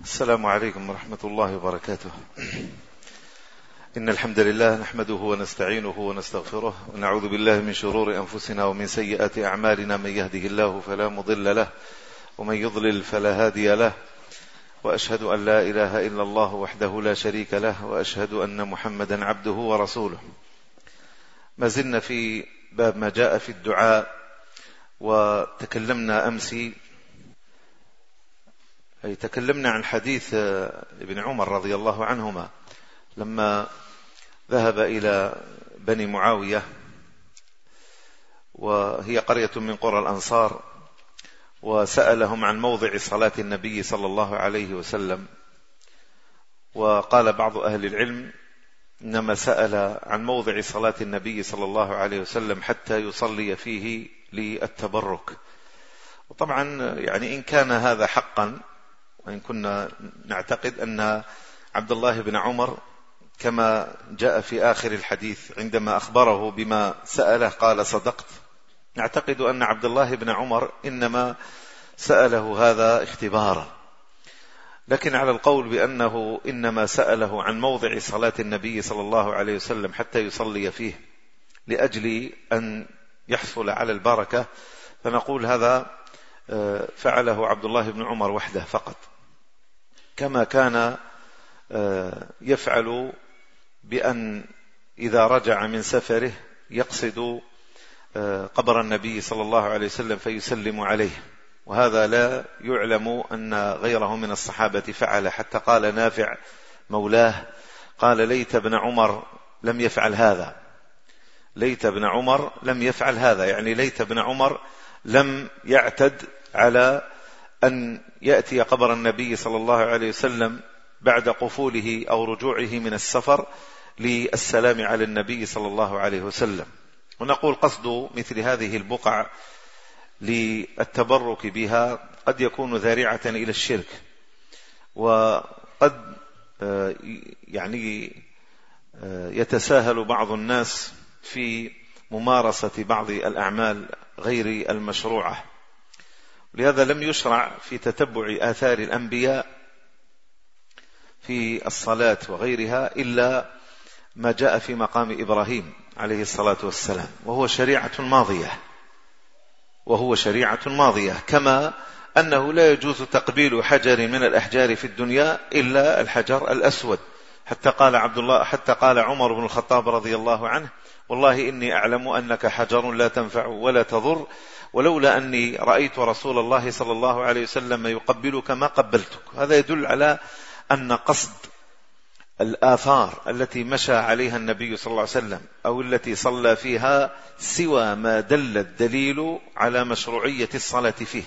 السلام عليكم ورحمة الله وبركاته. إن الحمد لله نحمده ونستعينه ونستغفره ونعوذ بالله من شرور أنفسنا ومن سيئات أعمالنا، من يهده الله فلا مضل له ومن يضلل فلا هادي له، وأشهد أن لا إله إلا الله وحده لا شريك له، وأشهد أن محمدا عبده ورسوله. ما زلنا في باب ما جاء في الدعاء، وتكلمنا أمس تكلمنا عن حديث ابن عمر رضي الله عنهما لما ذهب إلى بني معاوية، وهي قرية من قرى الأنصار، وسألهم عن موضع صلاة النبي صلى الله عليه وسلم. وقال بعض أهل العلم إنما سأل عن موضع صلاة النبي صلى الله عليه وسلم حتى يصلي فيه للتبرك. وطبعا يعني إن كان هذا حقا، وإن كنا نعتقد أن عبد الله بن عمر كما جاء في آخر الحديث عندما أخبره بما سأله قال صدقت، نعتقد أن عبد الله بن عمر إنما سأله هذا اختبارا. لكن على القول بأنه إنما سأله عن موضع صلاة النبي صلى الله عليه وسلم حتى يصلي فيه لأجل أن يحصل على البركة، فنقول هذا فعله عبد الله بن عمر وحده فقط، كما كان يفعل بأن إذا رجع من سفره يقصد قبر النبي صلى الله عليه وسلم فيسلم عليه، وهذا لا يعلم أن غيره من الصحابة فعل، حتى قال نافع مولاه قال ليت ابن عمر لم يفعل هذا، ليت ابن عمر لم يفعل هذا، يعني ليت ابن عمر لم يعتد على أن يأتي قبر النبي صلى الله عليه وسلم بعد قفوله أو رجوعه من السفر للسلام على النبي صلى الله عليه وسلم. ونقول قصد مثل هذه البقع للتبرك بها قد يكون ذارعة إلى الشرك، وقد يعني يتساهل بعض الناس في ممارسة بعض الأعمال غير المشروعة. لهذا لم يشرع في تتبع آثار الأنبياء في الصلاة وغيرها إلا ما جاء في مقام إبراهيم عليه الصلاة والسلام، وهو شريعة ماضية، كما أنه لا يجوز تقبيل حجر من الأحجار في الدنيا إلا الحجر الأسود، حتى قال عمر بن الخطاب رضي الله عنه والله إني أعلم أنك حجر لا تنفع ولا تضر، ولولا أني رأيت رسول الله صلى الله عليه وسلم يقبلك ما قبلتك. هذا يدل على أن قصد الآثار التي مشى عليها النبي صلى الله عليه وسلم أو التي صلى فيها سوى ما دل الدليل على مشروعية الصلاة فيه،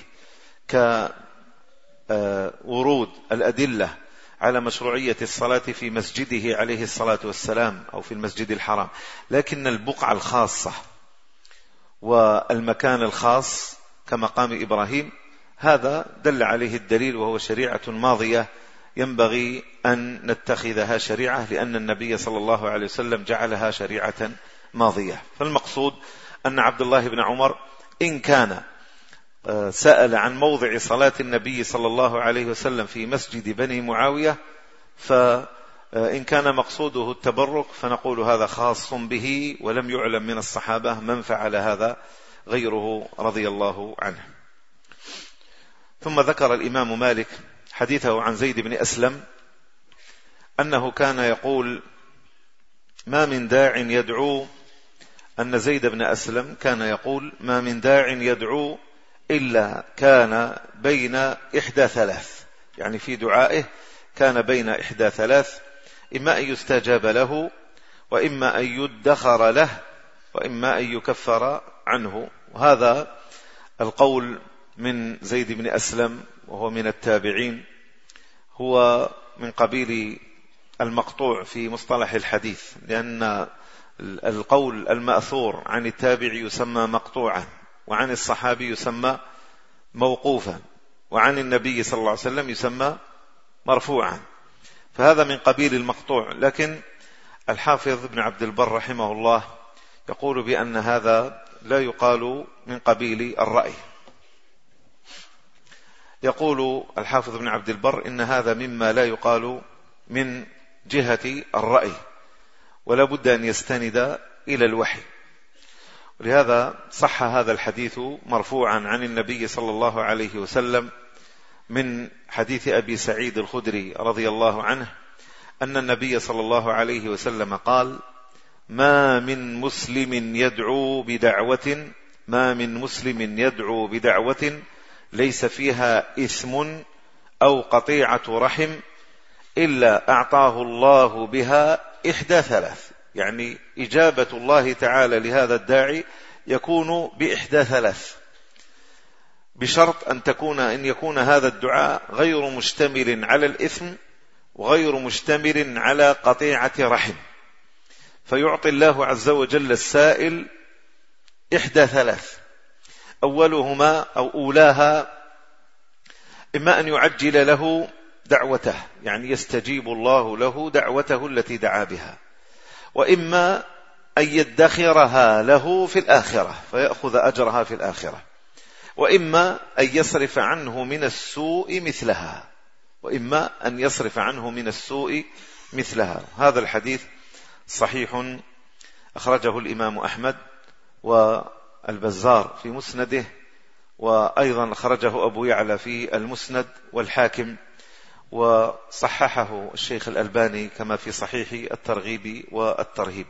كورود الأدلة على مشروعية الصلاة في مسجده عليه الصلاة والسلام أو في المسجد الحرام. لكن البقعة الخاصة والمكان الخاص كمقام إبراهيم هذا دل عليه الدليل، وهو شريعة ماضية ينبغي أن نتخذها شريعة، لأن النبي صلى الله عليه وسلم جعلها شريعة ماضية. فالمقصود أن عبد الله بن عمر إن كان سأل عن موضع صلاة النبي صلى الله عليه وسلم في مسجد بني معاوية، فإن كان مقصوده التبرك فنقول هذا خاص به، ولم يعلم من الصحابة من فعل هذا غيره رضي الله عنه. ثم ذكر الإمام مالك حديثه عن زيد بن أسلم أنه كان يقول ما من داع يدعو، أن زيد بن أسلم كان يقول ما من داع يدعو إلا كان بين إحدى ثلاث، يعني في دعائه كان بين إحدى ثلاث، إما أن يستجاب له، وإما أن يدخر له، وإما أن يكفر عنه. وهذا القول من زيد بن أسلم وهو من التابعين هو من قبيل المقطوع في مصطلح الحديث، لأن القول المأثور عن التابع يسمى مقطوعا، وعن الصحابي يسمى موقوفا، وعن النبي صلى الله عليه وسلم يسمى مرفوعا، فهذا من قبيل المقطوع. لكن الحافظ ابن عبد البر رحمه الله يقول بأن هذا لا يقال من قبيل الرأي، يقول الحافظ بن عبد البر إن هذا مما لا يقال من جهة الرأي، ولا بد أن يستند إلى الوحي. ولهذا صح هذا الحديث مرفوعا عن النبي صلى الله عليه وسلم من حديث أبي سعيد الخدري رضي الله عنه أن النبي صلى الله عليه وسلم قال: ما من مسلم يدعو بدعوة ليس فيها إثم أو قطيعة رحم إلا أعطاه الله بها إحدى ثلاث. يعني إجابة الله تعالى لهذا الداعي يكون بإحدى ثلاث، بشرط أن يكون هذا الدعاء غير مشتمل على الإثم وغير مشتمل على قطيعة رحم، فيعطي الله عز وجل السائل إحدى ثلاث. أولهما أو أولاها إما أن يعجل له دعوته، يعني يستجيب الله له دعوته التي دعا بها، وإما أن يدخرها له في الآخرة فيأخذ أجرها في الآخرة، وإما أن يصرف عنه من السوء مثلها. هذا الحديث صحيح، أخرجه الإمام أحمد والبزار في مسنده، وأيضا أخرجه أبو يعلى في المسند والحاكم، وصححه الشيخ الألباني كما في صحيح الترغيب والترهيب.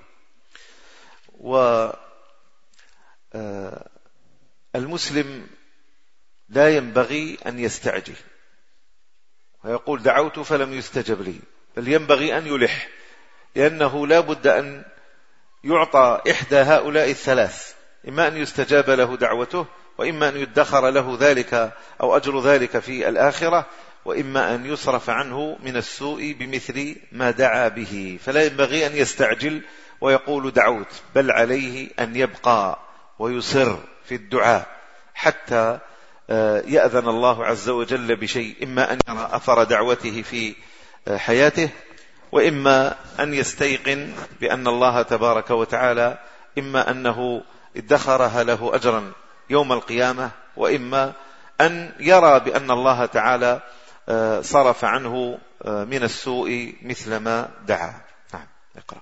والمسلم لا ينبغي أن يستعجل ويقول دعوت فلم يستجب لي، بل ينبغي أن يلح، لأنه لا بد أن يعطى إحدى هؤلاء الثلاث: إما أن يستجاب له دعوته، وإما أن يدخر له ذلك أو أجر ذلك في الآخرة، وإما أن يصرف عنه من السوء بمثل ما دعا به. فلا ينبغي أن يستعجل ويقول دعوت، بل عليه أن يبقى ويصر في الدعاء حتى يأذن الله عز وجل بشيء، إما أن يرى أثر دعوته في حياته، وإما أن يستيقن بأن الله تبارك وتعالى إما أنه ادخرها له أجرا يوم القيامة، وإما أن يرى بأن الله تعالى صرف عنه من السوء مثل ما دعا. نعم، اقرأ.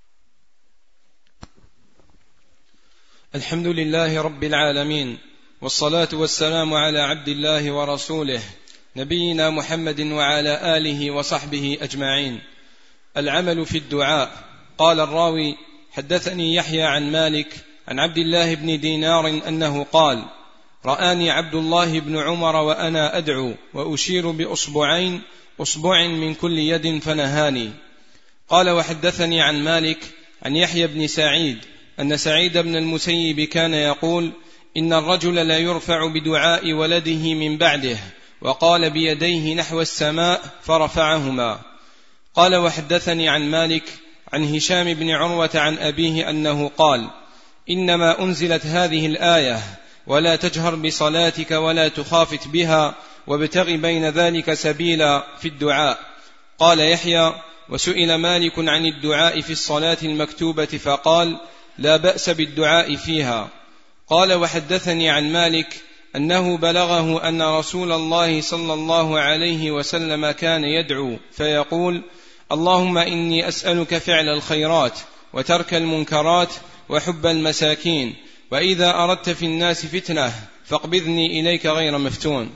الحمد لله رب العالمين، والصلاة والسلام على عبد الله ورسوله نبينا محمد وعلى آله وصحبه أجمعين. العمل في الدعاء. قال الراوي: حدثني يحيى عن مالك عن عبد الله بن دينار أنه قال: رآني عبد الله بن عمر وأنا أدعو وأشير بأصبعين، أصبع من كل يد، فنهاني. قال: وحدثني عن مالك عن يحيى بن سعيد أن سعيد بن المسيب كان يقول: إن الرجل لا يرفع بدعاء ولده من بعده، وقال بيديه نحو السماء فرفعهما. قال: وحدثني عن مالك عن هشام بن عروة عن أبيه أنه قال: إنما أنزلت هذه الآية: ولا تجهر بصلاتك ولا تخافت بها وابتغ بين ذلك سبيلا في الدعاء. قال يحيى: وسئل مالك عن الدعاء في الصلاة المكتوبة فقال: لا بأس بالدعاء فيها. قال: وحدثني عن مالك أنه بلغه أن رسول الله صلى الله عليه وسلم كان يدعو فيقول: اللهم إني أسألك فعل الخيرات وترك المنكرات وحب المساكين، وإذا أردت في الناس فتنة فاقبضني إليك غير مفتون.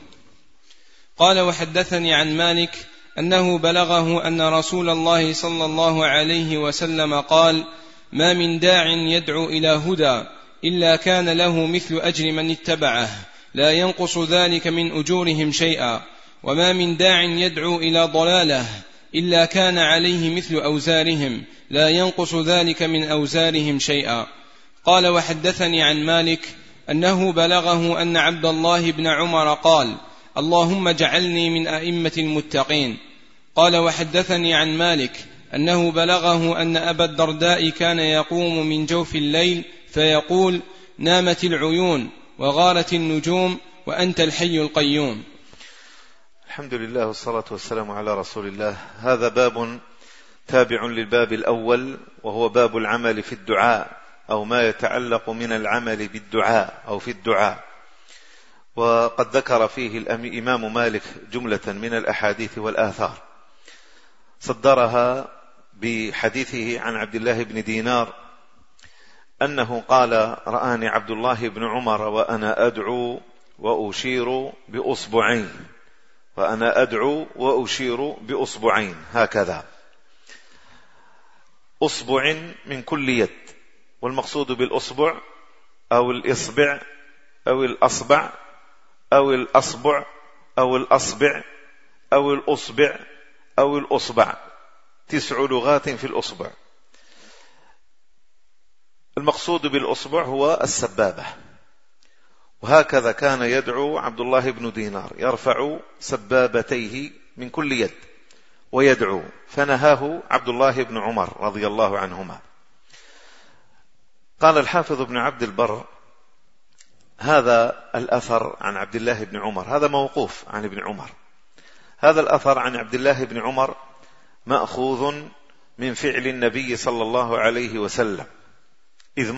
قال: وحدثني عن مالك أنه بلغه أن رسول الله صلى الله عليه وسلم قال: ما من داع يدعو إلى هدى إلا كان له مثل أجر من اتبعه لا ينقص ذلك من أجورهم شيئا، وما من داع يدعو إلى ضلاله إلا كان عليه مثل أوزارهم لا ينقص ذلك من أوزارهم شيئا. قال: وحدثني عن مالك أنه بلغه أن عبد الله بن عمر قال: اللهم اجعلني من أئمة المتقين. قال: وحدثني عن مالك أنه بلغه أن أبا الدرداء كان يقوم من جوف الليل فيقول: نامت العيون وغارت النجوم وأنت الحي القيوم. الحمد لله والصلاة والسلام على رسول الله. هذا باب تابع للباب الأول، وهو باب العمل في الدعاء، أو ما يتعلق من العمل بالدعاء أو في الدعاء. وقد ذكر فيه الإمام مالك جملة من الأحاديث والآثار، صدرها بحديثه عن عبد الله بن دينار أنه قال: رآني عبد الله بن عمر وأنا أدعو وأشير بأصبعين، وأنا أدعو وأشير بأصبعين هكذا، أصبع من كل يد. والمقصود بالأصبع أو الإصبع أو الأصبع أو الأصبع أو الأصبع أو الأصبع أو الأصبع، 9 لغات في الأصبع. المقصود بالأصبع هو السبابة، وهكذا كان يدعو عبد الله بن دينار، يرفع سبابتيه من كل يد ويدعو، فنهاه عبد الله بن عمر رضي الله عنهما. قال الحافظ بن عبد البر: هذا الأثر عن عبد الله بن عمر هذا موقوف عن ابن عمر، هذا الأثر عن عبد الله بن عمر مأخوذ من فعل النبي صلى الله عليه وسلم إذ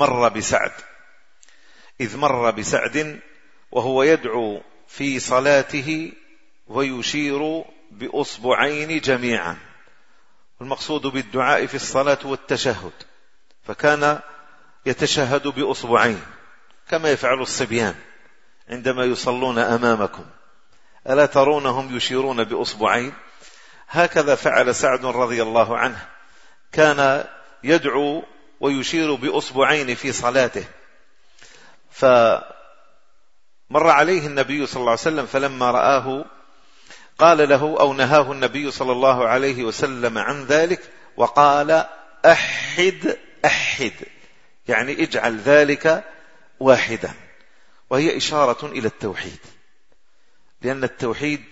مر بسعد وهو يدعو في صلاته ويشير بأصبعين جميعا. المقصود بالدعاء في الصلاة والتشهد، فكان يتشهد بأصبعين كما يفعل الصبيان عندما يصلون أمامكم، ألا ترونهم يشيرون بأصبعين؟ هكذا فعل سعد رضي الله عنه، كان يدعو ويشير بأصبعين في صلاته. فمر عليه النبي صلى الله عليه وسلم فلما رآه قال له أو نهاه النبي صلى الله عليه وسلم عن ذلك وقال: أحد، يعني اجعل ذلك واحدا، وهي إشارة إلى التوحيد، لأن التوحيد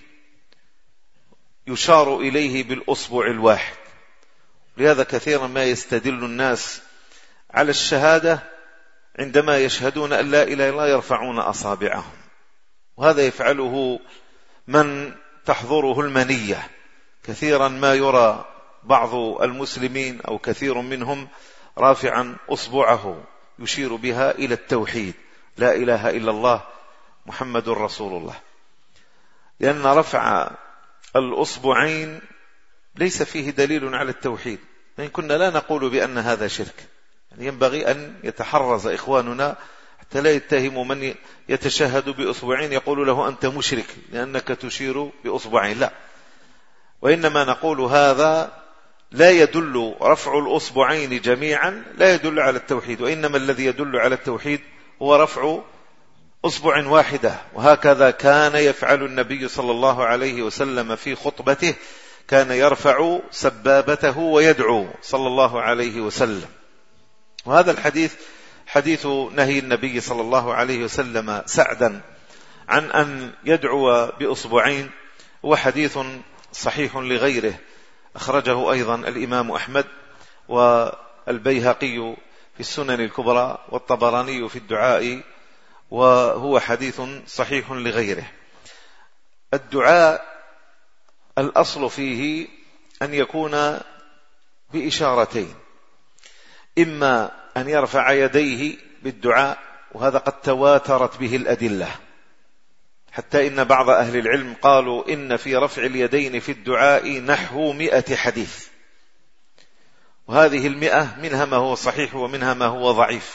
يشار إليه بالأصبع الواحد. لهذا كثيرا ما يستدل الناس على الشهادة عندما يشهدون أن لا إله إلا الله يرفعون أصابعهم، وهذا يفعله من تحضره المنية. كثيرا ما يرى بعض المسلمين أو كثير منهم رافعا أصبعه يشير بها إلى التوحيد، لا إله إلا الله محمد رسول الله، لأن رفع الأصبعين ليس فيه دليل على التوحيد، لأن كنا لا نقول بأن هذا شرك. يعني ينبغي أن يتحرز إخواننا حتى لا يتهموا من يتشهد بأصبعين يقول له أنت مشرك لأنك تشير بأصبعين، لا، وإنما نقول هذا لا يدل، رفع الأصبعين جميعا لا يدل على التوحيد، وإنما الذي يدل على التوحيد هو رفع أصبع واحدة. وهكذا كان يفعل النبي صلى الله عليه وسلم في خطبته، كان يرفع سبابته ويدعو صلى الله عليه وسلم. وهذا الحديث حديث نهي النبي صلى الله عليه وسلم سعدا عن أن يدعو بأصبعين، وحديث صحيح لغيره، أخرجه أيضا الإمام أحمد والبيهقي في السنن الكبرى والطبراني في الدعاء، وهو حديث صحيح لغيره. الدعاء الأصل فيه أن يكون بإشارتين، إما أن يرفع يديه بالدعاء، وهذا قد تواترت به الأدلة، حتى إن بعض أهل العلم قالوا إن في رفع اليدين في الدعاء نحو 100 حديث، وهذه 100 منها ما هو صحيح ومنها ما هو ضعيف.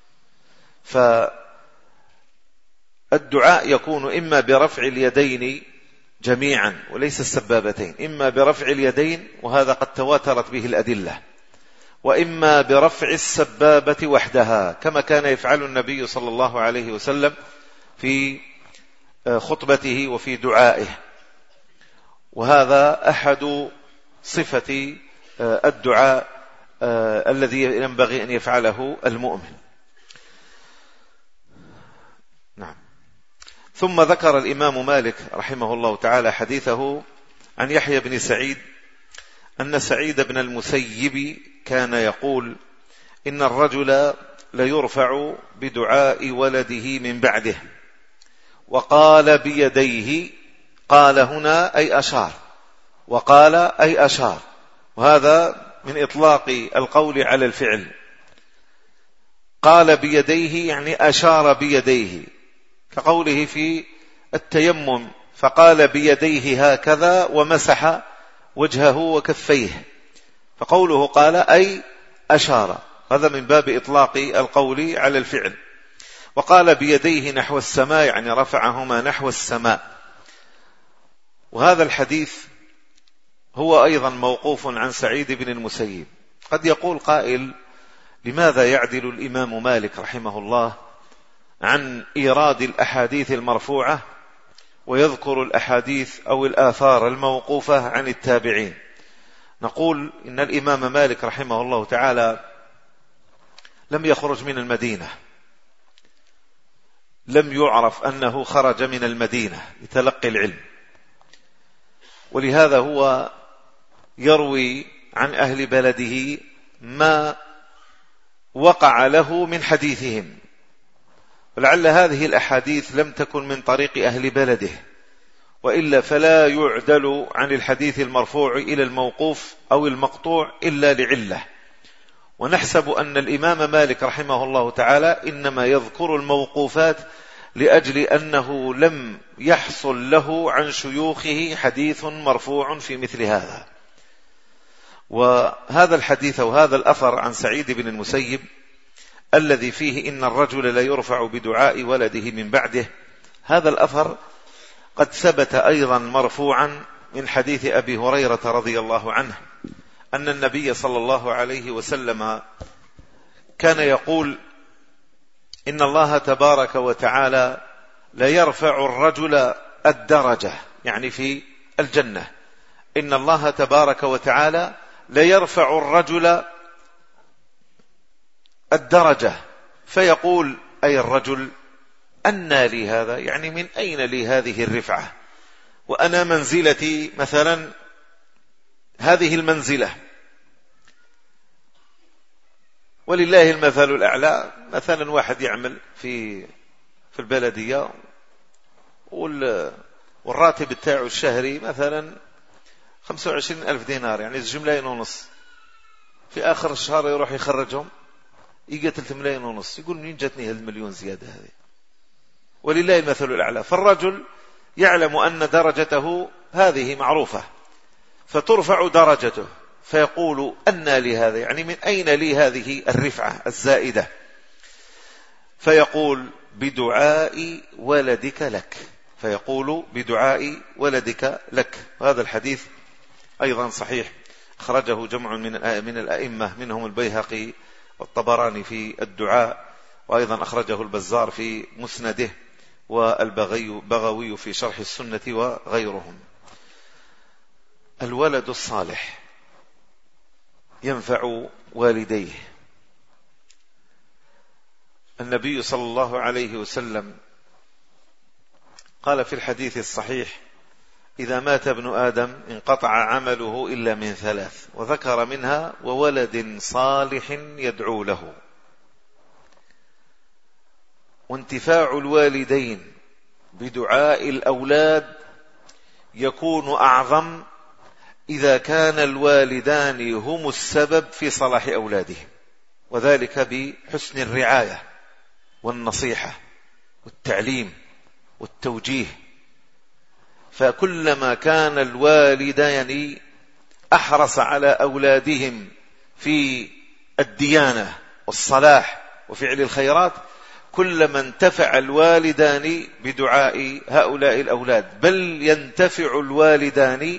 فالدعاء يكون إما برفع اليدين جميعا وليس السبابتين، إما برفع اليدين وهذا قد تواترت به الأدلة، وإما برفع السبابة وحدها كما كان يفعل النبي صلى الله عليه وسلم في خطبته وفي دعائه. وهذا أحد صفة الدعاء الذي ينبغي أن يفعله المؤمن. نعم. ثم ذكر الإمام مالك رحمه الله تعالى حديثه عن يحيى بن سعيد أن سعيد بن المسيب كان يقول: إن الرجل ليرفع بدعاء ولده من بعده، وقال بيديه، قال هنا أي أشار، وقال أي أشار، وهذا من إطلاق القول على الفعل. قال بيديه يعني أشار بيديه، كقوله في التيمم فقال بيديه هكذا ومسح وجهه وكفيه، فقوله قال أي أشار، هذا من باب إطلاق القول على الفعل. وقال بيديه نحو السماء يعني رفعهما نحو السماء. وهذا الحديث هو أيضا موقوف عن سعيد بن المسيب. قد يقول قائل لماذا يعدل الإمام مالك رحمه الله عن إيراد الأحاديث المرفوعة ويذكر الأحاديث أو الآثار الموقوفة عن التابعين؟ نقول إن الإمام مالك رحمه الله تعالى لم يخرج من المدينة، لم يعرف أنه خرج من المدينة لتلقي العلم، ولهذا هو يروي عن أهل بلده ما وقع له من حديثهم، ولعل هذه الأحاديث لم تكن من طريق أهل بلده، وإلا فلا يعدل عن الحديث المرفوع إلى الموقوف أو المقطوع إلا لعلة. ونحسب أن الإمام مالك رحمه الله تعالى إنما يذكر الموقوفات لأجل أنه لم يحصل له عن شيوخه حديث مرفوع في مثل هذا. وهذا الحديث وهذا الأثر عن سعيد بن المسيب الذي فيه إن الرجل لا يرفع بدعاء ولده من بعده، هذا الأثر قد ثبت أيضا مرفوعا من حديث أبي هريرة رضي الله عنه أن النبي صلى الله عليه وسلم كان يقول إن الله تبارك وتعالى لا يرفع الرجل الدرجة، يعني في الجنة إن الله تبارك وتعالى لا يرفع الرجل الدرجة، فيقول أي الرجل أنى لي هذا، يعني من أين لي هذه الرفعة وأنا منزلتي مثلا هذه المنزلة. ولله المثل الأعلى، مثلا واحد يعمل في البلدية والراتب بتاعه الشهري مثلا 25,000 دينار، يعني 2 ملايين ونص، في آخر الشهر يروح يخرجهم يجي 3 ملايين ونص، يقول منين جاتني هالمليون زيادة هذه؟ ولله المثل الأعلى. فالرجل يعلم أن درجته هذه معروفة فترفع درجته، فيقول أنى لي هذا، يعني من أين لي هذه الرفعة الزائدة؟ فيقول بدعاء ولدك لك، فيقول بدعاء ولدك لك. وهذا الحديث أيضا صحيح، أخرجه جمع من الأئمة منهم البيهقي والطبراني في الدعاء، وأيضا أخرجه البزار في مسنده والبغوي في شرح السنة وغيرهم. الولد الصالح ينفع والديه. النبي صلى الله عليه وسلم قال في الحديث الصحيح إذا مات ابن آدم انقطع عمله إلا من 3، وذكر منها وولد صالح يدعو له. وانتفاع الوالدين بدعاء الأولاد يكون أعظم إذا كان الوالدان هم السبب في صلاح أولادهم، وذلك بحسن الرعاية والنصيحة والتعليم والتوجيه. فكلما كان الوالدان أحرص على أولادهم في الديانة والصلاح وفعل الخيرات، كلما انتفع الوالدان بدعاء هؤلاء الأولاد، بل ينتفع الوالدان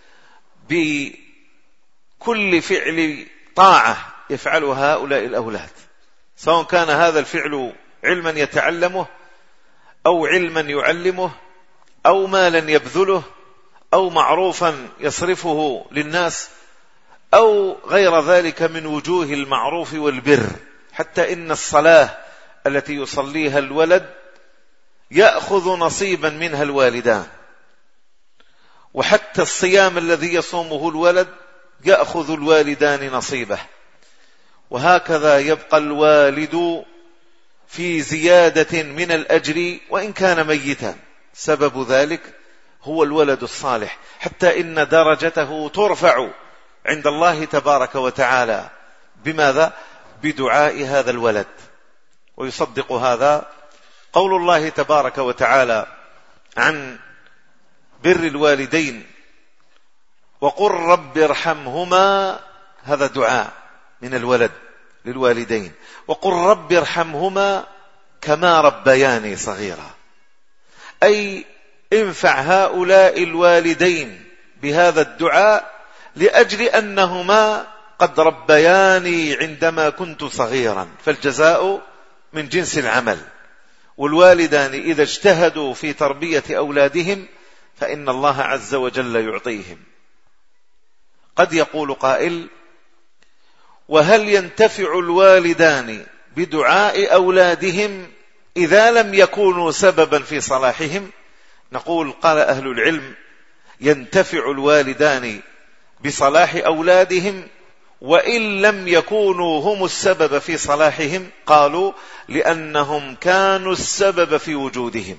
بكل فعل طاعة يفعلها هؤلاء الأولاد، سواء كان هذا الفعل علما يتعلمه أو علما يعلمه أو مالا يبذله أو معروفا يصرفه للناس أو غير ذلك من وجوه المعروف والبر. حتى إن الصلاة التي يصليها الولد يأخذ نصيبا منها الوالدان، وحتى الصيام الذي يصومه الولد يأخذ الوالدان نصيبه، وهكذا يبقى الوالد في زيادة من الأجر وإن كان ميتا. سبب ذلك هو الولد الصالح، حتى إن درجته ترفع عند الله تبارك وتعالى بماذا؟ بدعاء هذا الولد. ويصدق هذا قول الله تبارك وتعالى عن بر الوالدين وقل رب ارحمهما، هذا دعاء من الولد للوالدين، وقل رب ارحمهما كما ربياني صغيرا، أي انفع هؤلاء الوالدين بهذا الدعاء لأجل أنهما قد ربياني عندما كنت صغيرا، فالجزاء من جنس العمل. والوالدان إذا اجتهدوا في تربية أولادهم فإن الله عز وجل يعطيهم. قد يقول قائل: وهل ينتفع الوالدان بدعاء أولادهم إذا لم يكونوا سببا في صلاحهم؟ نقول: قال أهل العلم: ينتفع الوالدان بصلاح أولادهم وإن لم يكونوا هم السبب في صلاحهم. قالوا: لأنهم كانوا السبب في وجودهم.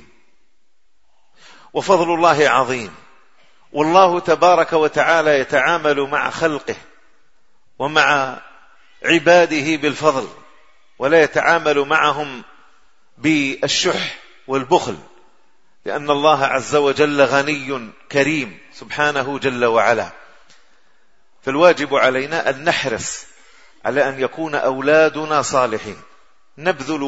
وفضل الله عظيم، والله تبارك وتعالى يتعامل مع خلقه ومع عباده بالفضل، ولا يتعامل معهم بالشح والبخل، لأن الله عز وجل غني كريم سبحانه جل وعلا. فالواجب علينا أن نحرص على أن يكون أولادنا صالحين، نبذل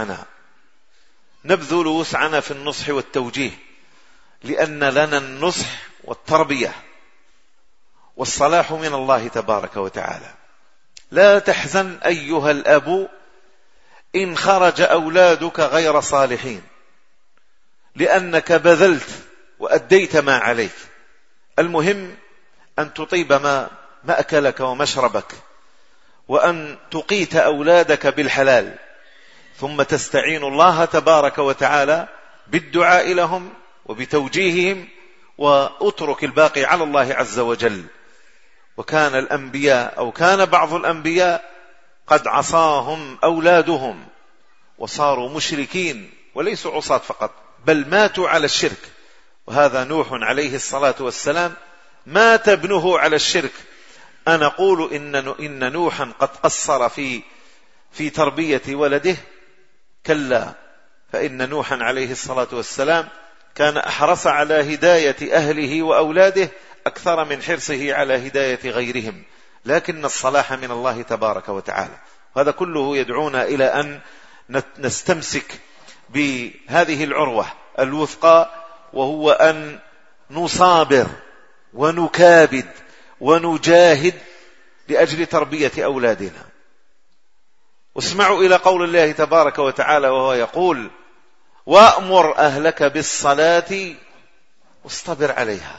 وسعنا في النصح والتوجيه، لأن لنا النصح والتربية والصلاح من الله تبارك وتعالى. لا تحزن أيها الأب إن خرج أولادك غير صالحين، لأنك بذلت وأديت ما عليك. المهم أن تطيب مأكلك ومشربك، وأن تقيت أولادك بالحلال، ثم تستعين الله تبارك وتعالى بالدعاء لهم وبتوجيههم، وأترك الباقي على الله عز وجل. وكان الأنبياء أو كان بعض الأنبياء قد عصاهم أولادهم وصاروا مشركين، وليسوا عصاة فقط بل ماتوا على الشرك. وهذا نوح عليه الصلاة والسلام مات ابنه على الشرك. أنا أقول إن نوحا قد قصر في تربية ولده؟ كلا، فإن نوحا عليه الصلاة والسلام كان أحرص على هداية أهله وأولاده أكثر من حرصه على هداية غيرهم، لكن الصلاح من الله تبارك وتعالى. هذا كله يدعونا إلى أن نستمسك بهذه العروة الوثقى، وهو أن نصابر ونكابد ونجاهد لأجل تربية أولادنا. واسمعوا إلى قول الله تبارك وتعالى وهو يقول: وأمر أهلك بالصلاة واصطبر عليها.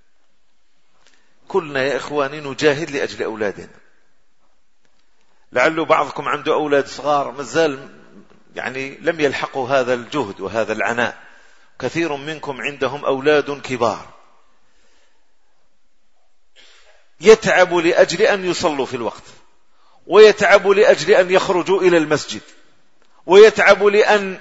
كلنا يا إخواني نجاهد لأجل أولادنا. لعل بعضكم عنده أولاد صغار مازال لم يلحقوا هذا الجهد وهذا العناء. كثير منكم عندهم أولاد كبار يتعب لأجل أن يصلوا في الوقت، ويتعب لأجل أن يخرجوا إلى المسجد، ويتعب لأن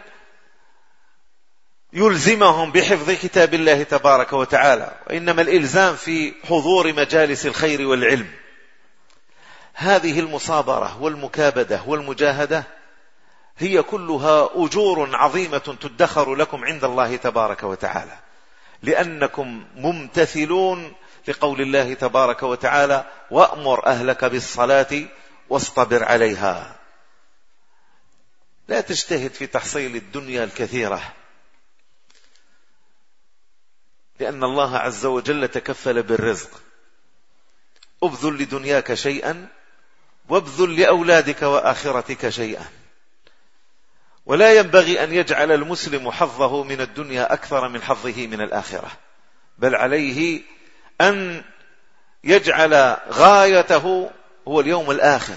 يلزمهم بحفظ كتاب الله تبارك وتعالى. وإنما الإلزام في حضور مجالس الخير والعلم. هذه المصابرة والمكابدة والمجاهدة هي كلها أجور عظيمة تدخر لكم عند الله تبارك وتعالى، لأنكم ممتثلون لقول الله تبارك وتعالى: وأمر أهلك بالصلاة واصطبر عليها. لا تجتهد في تحصيل الدنيا الكثيرة، لأن الله عز وجل تكفل بالرزق. ابذل لدنياك شيئا وابذل لأولادك وآخرتك شيئا. ولا ينبغي أن يجعل المسلم حظه من الدنيا أكثر من حظه من الآخرة، بل عليه أن يجعل غايته هو اليوم الآخر.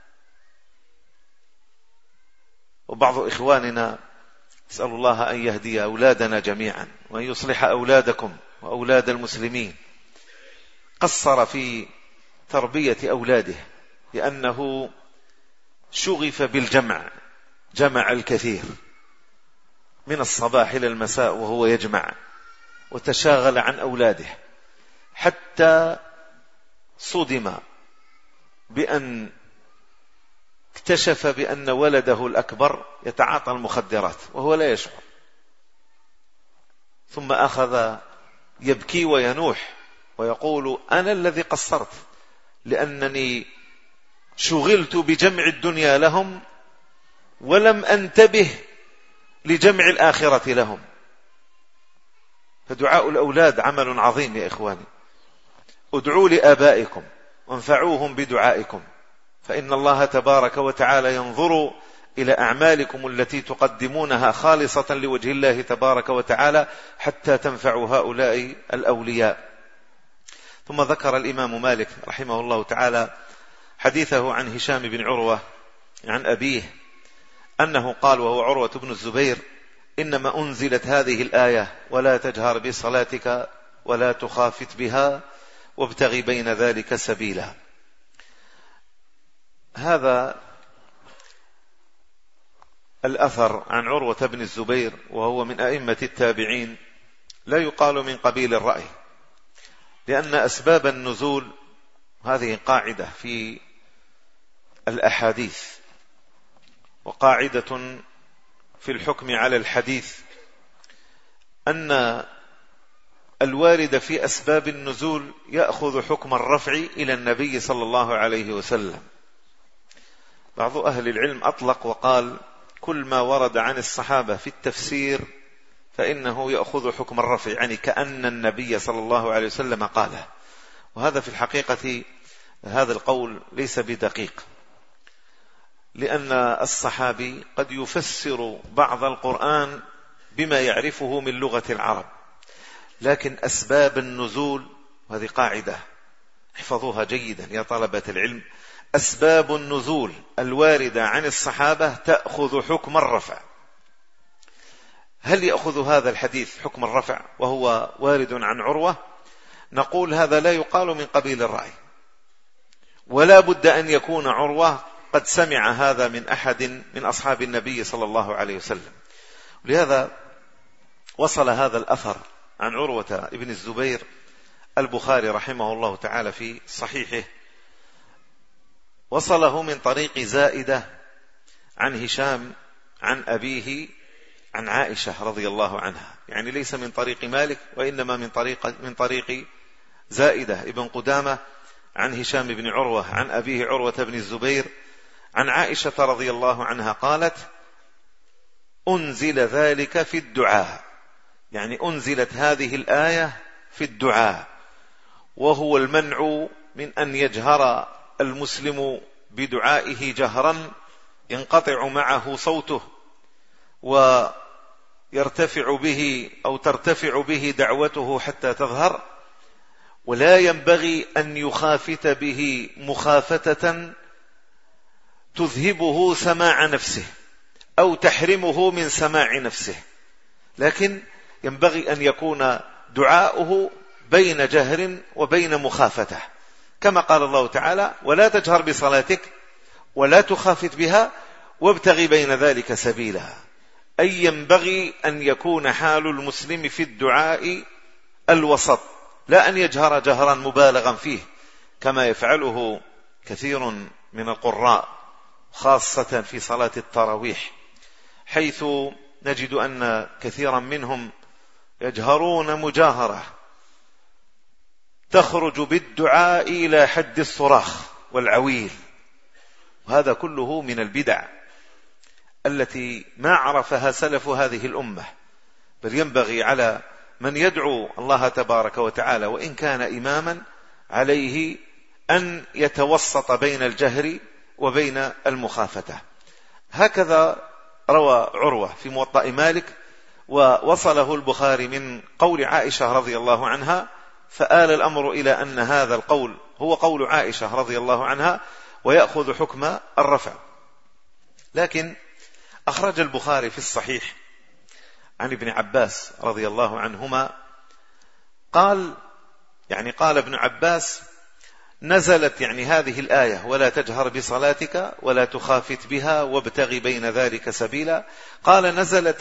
وبعض إخواننا نسأل الله أن يهدي أولادنا جميعا وأن يصلح أولادكم وأولاد المسلمين، قصر في تربية أولاده لأنه شغف بالجمع، جمع الكثير من الصباح إلى المساء وهو يجمع، وتشاغل عن أولاده حتى صدم بأن اكتشف بأن ولده الأكبر يتعاطى المخدرات وهو لا يشعر. ثم أخذ يبكي وينوح ويقول أنا الذي قصرت، لأنني شغلت بجمع الدنيا لهم ولم أنتبه لجمع الآخرة لهم. فدعاء الأولاد عمل عظيم يا إخواني. ادعوا لآبائكم وانفعوهم بدعائكم، فإن الله تبارك وتعالى ينظر إلى أعمالكم التي تقدمونها خالصة لوجه الله تبارك وتعالى حتى تنفعوا هؤلاء الأولياء. ثم ذكر الإمام مالك رحمه الله تعالى حديثه عن هشام بن عروة عن أبيه أنه قال وهو عروة بن الزبير: إنما أنزلت هذه الآية ولا تجهر بصلاتك ولا تخافت بها وابتغ بين ذلك سبيلا. هذا الأثر عن عروة بن الزبير وهو من أئمة التابعين لا يقال من قبيل الرأي، لأن أسباب النزول هذه قاعدة في الأحاديث وقاعدة في الحكم على الحديث، أن الوارد في أسباب النزول يأخذ حكم الرفع إلى النبي صلى الله عليه وسلم. بعض أهل العلم أطلق وقال كل ما ورد عن الصحابة في التفسير فإنه يأخذ حكم الرفع، يعني كأن النبي صلى الله عليه وسلم قاله. وهذا في الحقيقة هذا القول ليس بدقيق، لأن الصحابي قد يفسر بعض القرآن بما يعرفه من لغة العرب، لكن أسباب النزول هذه قاعدة احفظوها جيدا يا طلبة العلم. أسباب النزول الواردة عن الصحابة تأخذ حكم الرفع. هل يأخذ هذا الحديث حكم الرفع وهو وارد عن عروة؟ نقول هذا لا يقال من قبيل الرأي، ولا بد أن يكون عروة قد سمع هذا من أحد من أصحاب النبي صلى الله عليه وسلم. لهذا وصل هذا الأثر عن عروة ابن الزبير البخاري رحمه الله تعالى في صحيحه، وصله من طريق زائدة عن هشام عن أبيه عن عائشة رضي الله عنها، يعني ليس من طريق مالك وإنما من طريق زائدة ابن قدامة عن هشام بن عروة عن أبيه عروة بن الزبير عن عائشة رضي الله عنها قالت: أنزل ذلك في الدعاء، يعني أنزلت هذه الآية في الدعاء، وهو المنع من أن يجهر المسلم بدعائه جهرا ينقطع معه صوته ويرتفع به أو ترتفع به دعوته حتى تظهر، ولا ينبغي أن يخافت به مخافتة تذهبه سماع نفسه أو تحرمه من سماع نفسه، لكن ينبغي أن يكون دعاؤه بين جهر وبين مخافته، كما قال الله تعالى: ولا تجهر بصلاتك ولا تخافت بها وابتغ بين ذلك سبيلا. أي ينبغي أن يكون حال المسلم في الدعاء الوسط، لا أن يجهر جهرا مبالغا فيه كما يفعله كثير من القراء خاصة في صلاة التراويح، حيث نجد أن كثيرا منهم يجهرون مجاهرة تخرج بالدعاء إلى حد الصراخ والعويل، وهذا كله من البدع التي ما عرفها سلف هذه الأمة. بل ينبغي على من يدعو الله تبارك وتعالى وإن كان إماما عليه أن يتوسط بين الجهر وبين المخافة. هكذا روى عروة في موطأ مالك، ووصله البخاري من قول عائشة رضي الله عنها، فآل الأمر إلى أن هذا القول هو قول عائشة رضي الله عنها ويأخذ حكم الرفع. لكن أخرج البخاري في الصحيح عن ابن عباس رضي الله عنهما قال ابن عباس: نزلت هذه الآية ولا تجهر بصلاتك ولا تخافت بها وابتغ بين ذلك سبيلا. قال نزلت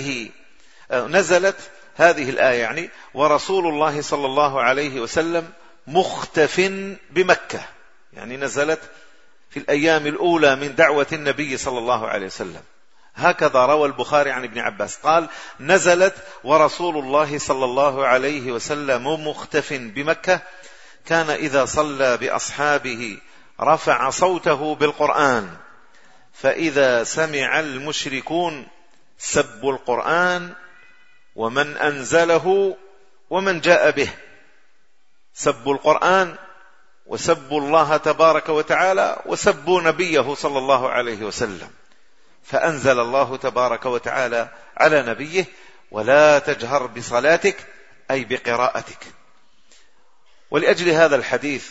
هذه الآية ورسول الله صلى الله عليه وسلم مختف بمكة، نزلت في الأيام الأولى من دعوة النبي صلى الله عليه وسلم. هكذا روى البخاري عن ابن عباس قال: نزلت ورسول الله صلى الله عليه وسلم مختف بمكة، كان إذا صلى بأصحابه رفع صوته بالقرآن، فإذا سمع المشركون سبوا القرآن ومن أنزله ومن جاء به، سبوا القرآن وسبوا الله تبارك وتعالى وسبوا نبيه صلى الله عليه وسلم، فأنزل الله تبارك وتعالى على نبيه: ولا تجهر بصلاتك أي بقراءتك. ولأجل هذا الحديث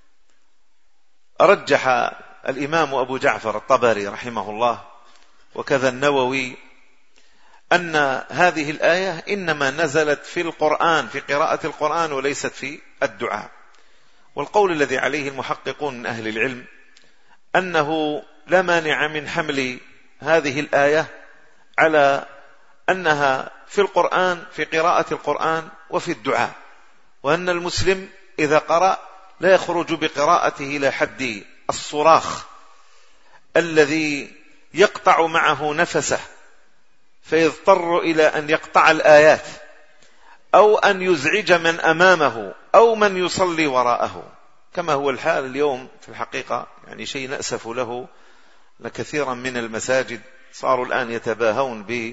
رجح الإمام أبو جعفر الطبري رحمه الله وكذا النووي أن هذه الآية إنما نزلت في القرآن، في قراءة القرآن، وليست في الدعاء. والقول الذي عليه المحققون من أهل العلم أنه لا مانع من حمل هذه الآية على أنها في القرآن، في قراءة القرآن وفي الدعاء، وأن المسلم إذا قرأ لا يخرج بقراءته إلى حد الصراخ الذي يقطع معه نفسه فيضطر إلى أن يقطع الآيات، أو أن يزعج من أمامه أو من يصلي وراءه، كما هو الحال اليوم في الحقيقة. يعني شيء نأسف له، لكثيرا من المساجد صاروا الآن يتباهون ب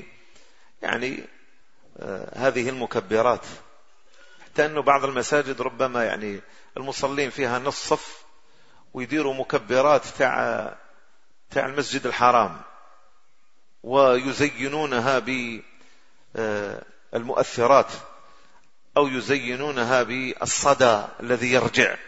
هذه المكبرات، حتى أنه بعض المساجد ربما المصلين فيها نص صف ويديروا مكبرات تاع المسجد الحرام، ويزينونها بالمؤثرات أو يزينونها بالصدى الذي يرجع،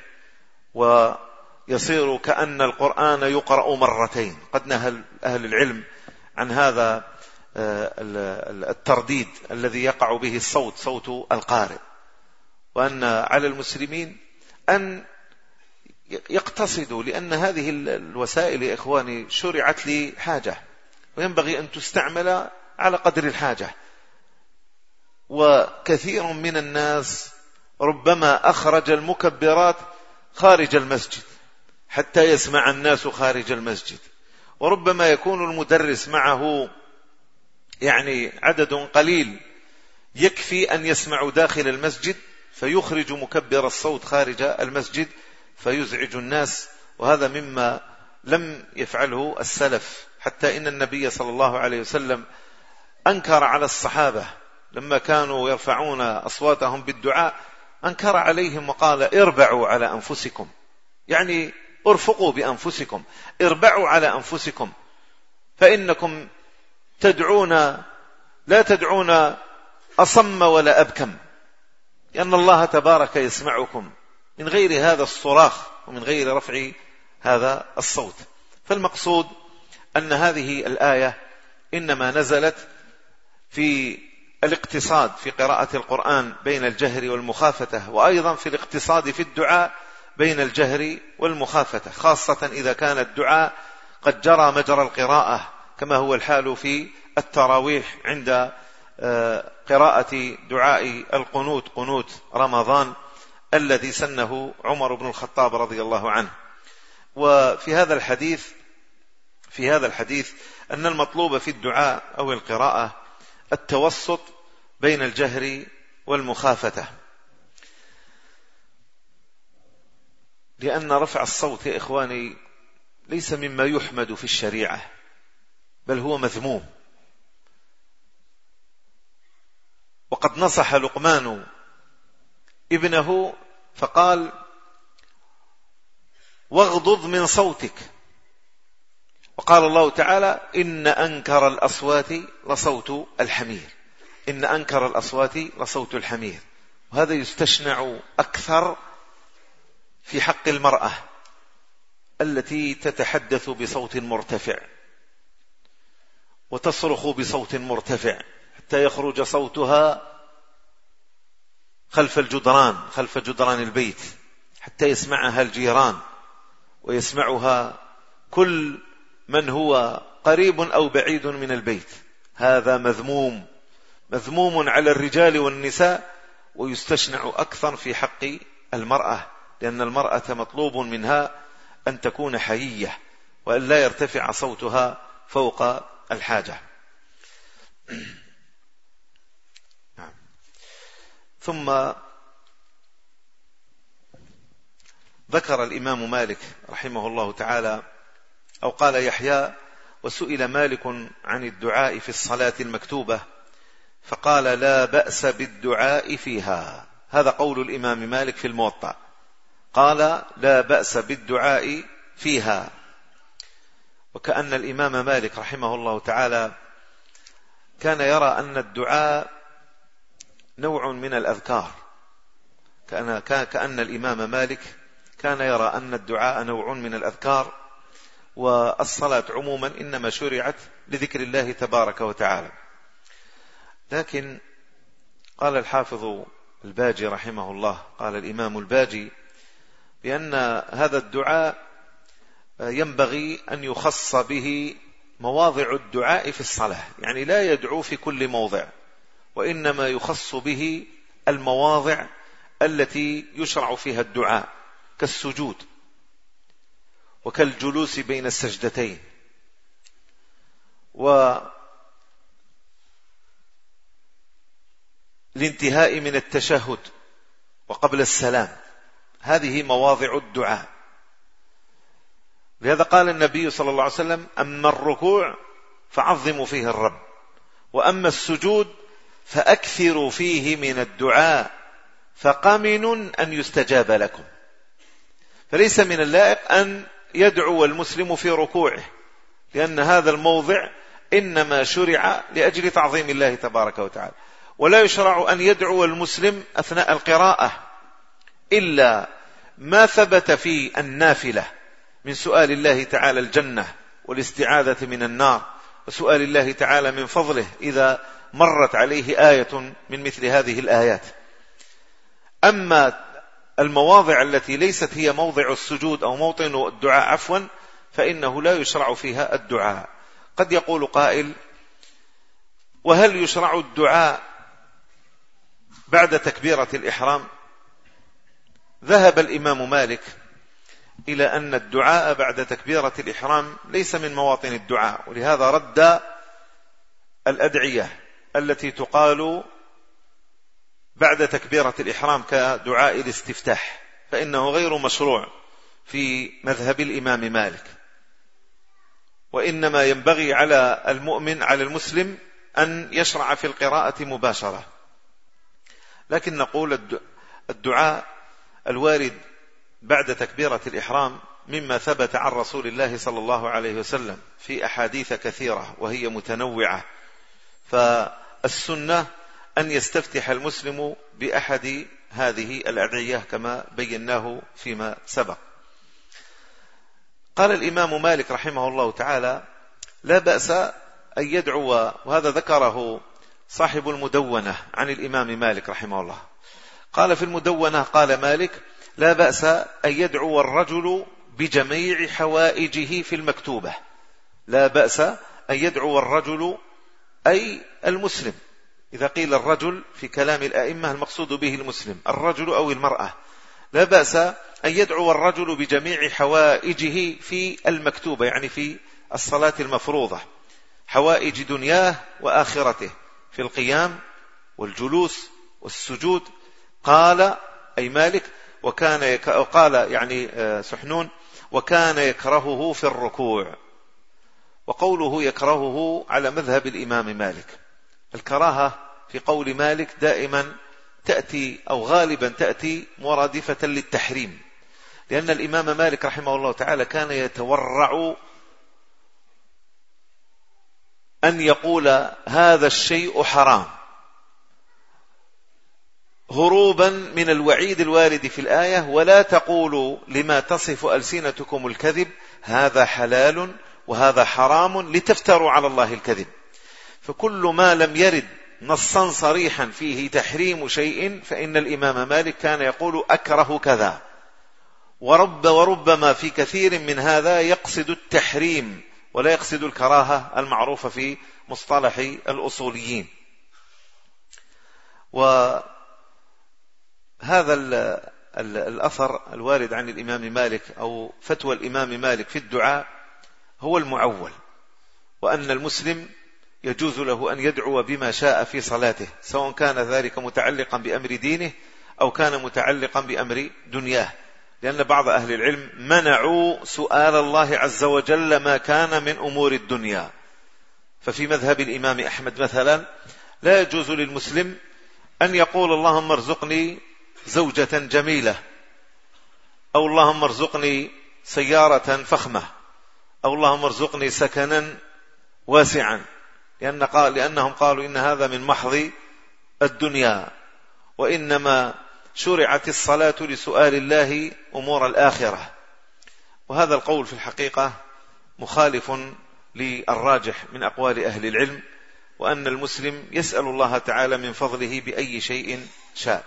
ويصير كأن القرآن يقرأ مرتين. قد نهى أهل العلم عن هذا الترديد الذي يقع به الصوت، صوت القارئ، وأن على المسلمين أن يقتصدوا، لأن هذه الوسائل يا إخواني شرعت لحاجة، وينبغي أن تستعمل على قدر الحاجة. وكثير من الناس ربما أخرج المكبرات خارج المسجد حتى يسمع الناس خارج المسجد، وربما يكون المدرس معه عدد قليل يكفي أن يسمع داخل المسجد، فيخرج مكبر الصوت خارج المسجد فيزعج الناس، وهذا مما لم يفعله السلف. حتى إن النبي صلى الله عليه وسلم أنكر على الصحابة لما كانوا يرفعون أصواتهم بالدعاء، أنكر عليهم وقال: اربعوا على أنفسكم، ارفقوا بأنفسكم، اربعوا على أنفسكم، فإنكم لا تدعون أصم ولا أبكم، لأن الله تبارك يسمعكم من غير هذا الصراخ ومن غير رفع هذا الصوت. فالمقصود أن هذه الآية إنما نزلت في الاقتصاد في قراءة القرآن بين الجهر والمخافتة، وأيضا في الاقتصاد في الدعاء بين الجهر والمخافتة، خاصة إذا كان الدعاء قد جرى مجرى القراءة، كما هو الحال في التراويح عند قراءة دعاء القنوت، قنوت رمضان الذي سنه عمر بن الخطاب رضي الله عنه. وفي هذا الحديث أن المطلوب في الدعاء أو القراءة التوسط بين الجهر والمخافتة، لأن رفع الصوت يا إخواني ليس مما يحمد في الشريعة، بل هو مذموم. وقد نصح لقمان ابنه فقال: واغضض من صوتك. وقال الله تعالى: إن أنكر الأصوات لصوت الحمير، إن أنكر الأصوات لصوت الحمير. وهذا يستشنع أكثر في حق المرأة التي تتحدث بصوت مرتفع وتصرخ بصوت مرتفع حتى يخرج صوتها خلف جدران البيت، حتى يسمعها الجيران ويسمعها كل من هو قريب أو بعيد من البيت. هذا مذموم على الرجال والنساء، ويستشنع أكثر في حق المرأة، لأن المرأة مطلوب منها أن تكون حيية وأن لا يرتفع صوتها فوق الحاجة. نعم. ثم ذكر الإمام مالك رحمه الله تعالى، أو قال يحيى: وسئل مالك عن الدعاء في الصلاة المكتوبة فقال: لا بأس بالدعاء فيها. هذا قول الإمام مالك في الموطأ، قال: لا بأس بالدعاء فيها. وكأن الإمام مالك رحمه الله تعالى كان يرى أن الدعاء نوع من الأذكار، كأن الإمام مالك كان يرى أن الدعاء نوع من الأذكار، والصلاة عموما إنما شرعت لذكر الله تبارك وتعالى. لكن قال الحافظ الباجي رحمه الله، قال الإمام الباجي بأن هذا الدعاء ينبغي أن يخص به مواضع الدعاء في الصلاة، يعني لا يدعو في كل موضع، وإنما يخص به المواضع التي يشرع فيها الدعاء، كالسجود وكالجلوس بين السجدتين والانتهاء من التشهد وقبل السلام. هذه مواضع الدعاء. لهذا قال النبي صلى الله عليه وسلم: أما الركوع فعظموا فيه الرب، وأما السجود فأكثروا فيه من الدعاء فقمن أن يستجاب لكم. فليس من اللائق أن يدعو المسلم في ركوعه، لأن هذا الموضع إنما شرع لأجل تعظيم الله تبارك وتعالى، ولا يشرع أن يدعو المسلم أثناء القراءة إلا ما ثبت في النافلة من سؤال الله تعالى الجنة والاستعاذة من النار، وسؤال الله تعالى من فضله إذا مرت عليه آية من مثل هذه الآيات. أما المواضع التي ليست هي موضع السجود أو موطن الدعاء عفوا، فإنه لا يشرع فيها الدعاء. قد يقول قائل: وهل يشرع الدعاء بعد تكبيرة الإحرام؟ ذهب الإمام مالك إلى أن الدعاء بعد تكبيرة الإحرام ليس من مواطن الدعاء، ولهذا رد الأدعية التي تقال بعد تكبيرة الإحرام كدعاء الاستفتاح، فإنه غير مشروع في مذهب الإمام مالك، وإنما ينبغي على المؤمن على المسلم أن يشرع في القراءة مباشرة. لكن نقول الدعاء الوارد بعد تكبيرة الإحرام مما ثبت عن رسول الله صلى الله عليه وسلم في أحاديث كثيرة وهي متنوعة، فالسنة أن يستفتح المسلم بأحد هذه الأدعية كما بيناه فيما سبق. قال الإمام مالك رحمه الله تعالى: لا بأس أن يدعو، وهذا ذكره صاحب المدونة عن الإمام مالك رحمه الله. قال في المدونة، قال مالك: لا بأس أن يدعو الرجل بجميع حوائجه في المكتوبة. لا بأس أن يدعو الرجل أي المسلم. إذا قيل الرجل في كلام الأئمة المقصود به المسلم، الرجل أو المرأة. لا بأس أن يدعو الرجل بجميع حوائجه في المكتوبة، يعني في الصلاة المفروضة، حوائج دنياه وآخرته، في القيام والجلوس والسجود. قال أي مالك: قال يعني سحنون: وكان يكرهه في الركوع. وقوله يكرهه على مذهب الإمام مالك. الكراهة في قول مالك دائما تأتي أو غالبا تأتي مرادفة للتحريم، لأن الإمام مالك رحمه الله تعالى كان يتورع أن يقول هذا الشيء حرام، هروبا من الوعيد الوارد في الآية: ولا تقولوا لما تصف ألسنتكم الكذب هذا حلال وهذا حرام لتفتروا على الله الكذب. فكل ما لم يرد نصا صريحا فيه تحريم شيء فإن الإمام مالك كان يقول أكره كذا، وربما في كثير من هذا يقصد التحريم ولا يقصد الكراهة المعروفة في مصطلح الأصوليين. وهذا الأثر الوارد عن الإمام مالك أو فتوى الإمام مالك في الدعاء هو المعول، وأن المسلم يجوز له أن يدعو بما شاء في صلاته، سواء كان ذلك متعلقا بأمر دينه أو كان متعلقا بأمر دنياه، لأن بعض أهل العلم منعوا سؤال الله عز وجل ما كان من أمور الدنيا. ففي مذهب الإمام أحمد مثلا لا يجوز للمسلم أن يقول اللهم ارزقني زوجة جميلة، أو اللهم ارزقني سيارة فخمة، أو اللهم ارزقني سكنا واسعا، لأنهم قالوا إن هذا من محض الدنيا، وإنما شرعت الصلاة لسؤال الله أمور الآخرة. وهذا القول في الحقيقة مخالف للراجح من أقوال أهل العلم، وأن المسلم يسأل الله تعالى من فضله بأي شيء شاء.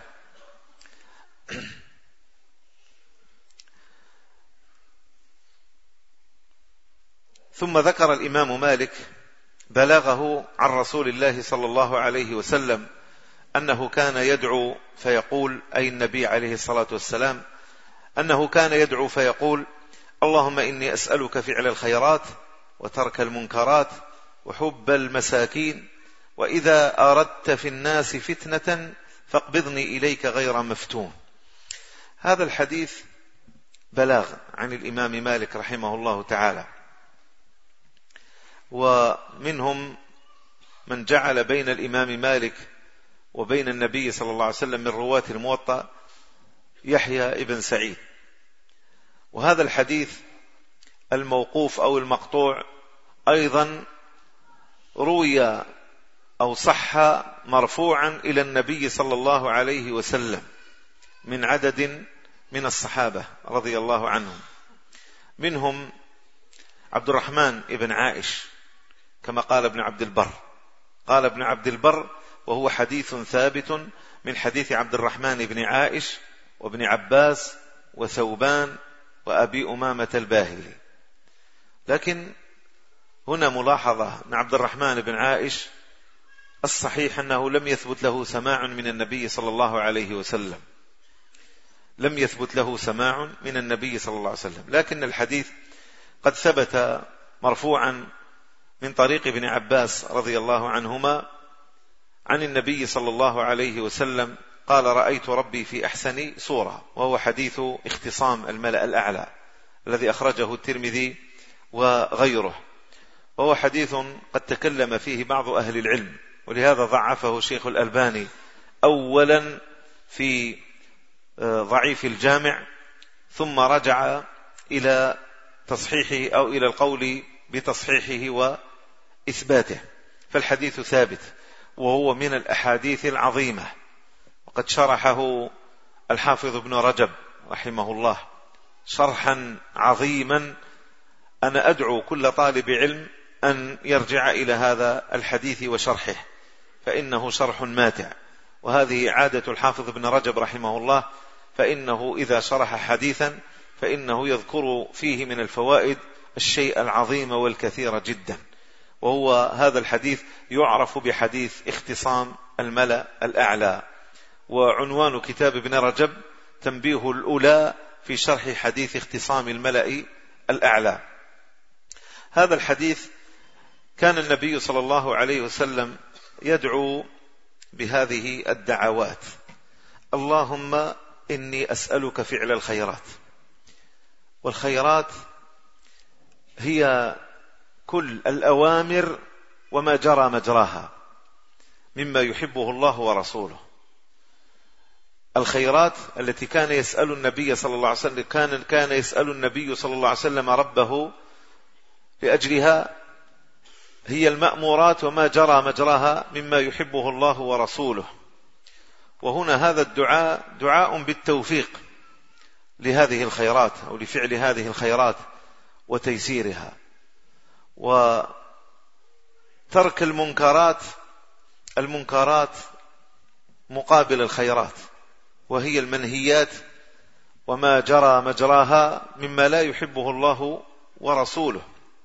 ثم ذكر الإمام مالك بلغه عن رسول الله صلى الله عليه وسلم أنه كان يدعو فيقول، أي النبي عليه الصلاة والسلام، أنه كان يدعو فيقول: اللهم إني أسألك فعل الخيرات وترك المنكرات وحب المساكين، وإذا أردت في الناس فتنة فاقبضني إليك غير مفتون. هذا الحديث بلاغ عن الإمام مالك رحمه الله تعالى، ومنهم من جعل بين الإمام مالك وبين النبي صلى الله عليه وسلم من رواة الموطأ يحيى ابن سعيد. وهذا الحديث الموقوف أو المقطوع أيضا روي أو صح مرفوعا إلى النبي صلى الله عليه وسلم من عدد من الصحابة رضي الله عنهم، منهم عبد الرحمن ابن عائش كما قال ابن عبد البر. قال ابن عبد البر: وهو حديث ثابت من حديث عبد الرحمن بن عائش وابن عباس وثوبان وأبي أمامة الباهلي. لكن هنا ملاحظة أن عبد الرحمن بن عائش الصحيح أنه لم يثبت له سماع من النبي صلى الله عليه وسلم، لم يثبت له سماع من النبي صلى الله عليه وسلم، لكن الحديث قد ثبت مرفوعا من طريق ابن عباس رضي الله عنهما عن النبي صلى الله عليه وسلم قال: رأيت ربي في أحسن صورة، وهو حديث اختصام الملأ الأعلى الذي أخرجه الترمذي وغيره، وهو حديث قد تكلم فيه بعض أهل العلم، ولهذا ضعفه شيخ الألباني أولا في ضعيف الجامع، ثم رجع إلى تصحيحه أو إلى القول بتصحيحه وإثباته. فالحديث ثابت، وهو من الأحاديث العظيمة، وقد شرحه الحافظ ابن رجب رحمه الله شرحا عظيما. أنا أدعو كل طالب علم أن يرجع إلى هذا الحديث وشرحه، فإنه شرح ماتع، وهذه عادة الحافظ ابن رجب رحمه الله، فإنه إذا شرح حديثا فإنه يذكر فيه من الفوائد الشيء العظيم والكثير جدا، وهو هذا الحديث يعرف بحديث اختصام الملأ الأعلى. وعنوان كتاب ابن رجب تنبيه الأولى في شرح حديث اختصام الملأ الأعلى. هذا الحديث كان النبي صلى الله عليه وسلم يدعو بهذه الدعوات: اللهم إني أسألك فعل الخيرات. والخيرات هي كل الأوامر وما جرى مجراها مما يحبه الله ورسوله. الخيرات التي كان يسأل النبي صلى الله عليه وسلم كان يسأل النبي صلى الله عليه وسلم ربه لأجلها هي المأمورات وما جرى مجراها مما يحبه الله ورسوله. وهنا هذا الدعاء دعاء بالتوفيق لهذه الخيرات أو لفعل هذه الخيرات وتيسيرها، وترك المنكرات مقابل الخيرات، وهي المنهيات وما جرى مجراها مما لا يحبه الله ورسوله.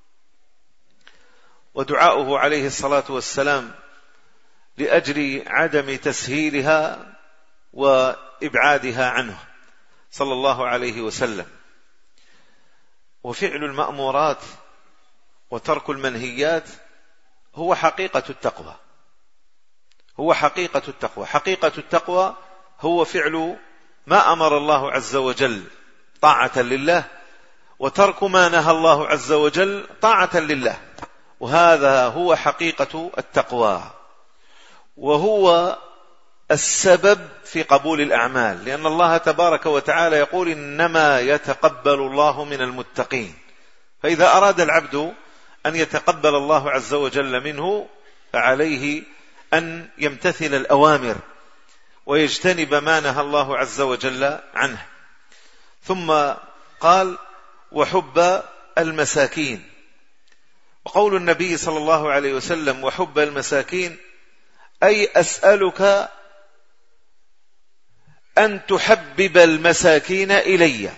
ودعاؤه عليه الصلاة والسلام لأجل عدم تسهيلها وإبعادها عنه صلى الله عليه وسلم. وفعل المأمورات وترك المنهيات هو حقيقة التقوى. هو حقيقة التقوى. حقيقة التقوى هو فعل ما أمر الله عز وجل طاعة لله، وترك ما نهى الله عز وجل طاعة لله. وهذا هو حقيقة التقوى، وهو السبب في قبول الأعمال، لأن الله تبارك وتعالى يقول إنما يتقبل الله من المتقين. فإذا أراد العبد أن يتقبل الله عز وجل منه فعليه أن يمتثل الأوامر ويجتنب ما نهى الله عز وجل عنه. ثم قال وحب المساكين. وقول النبي صلى الله عليه وسلم وحب المساكين أي أسألك أن تحبب المساكين إلي،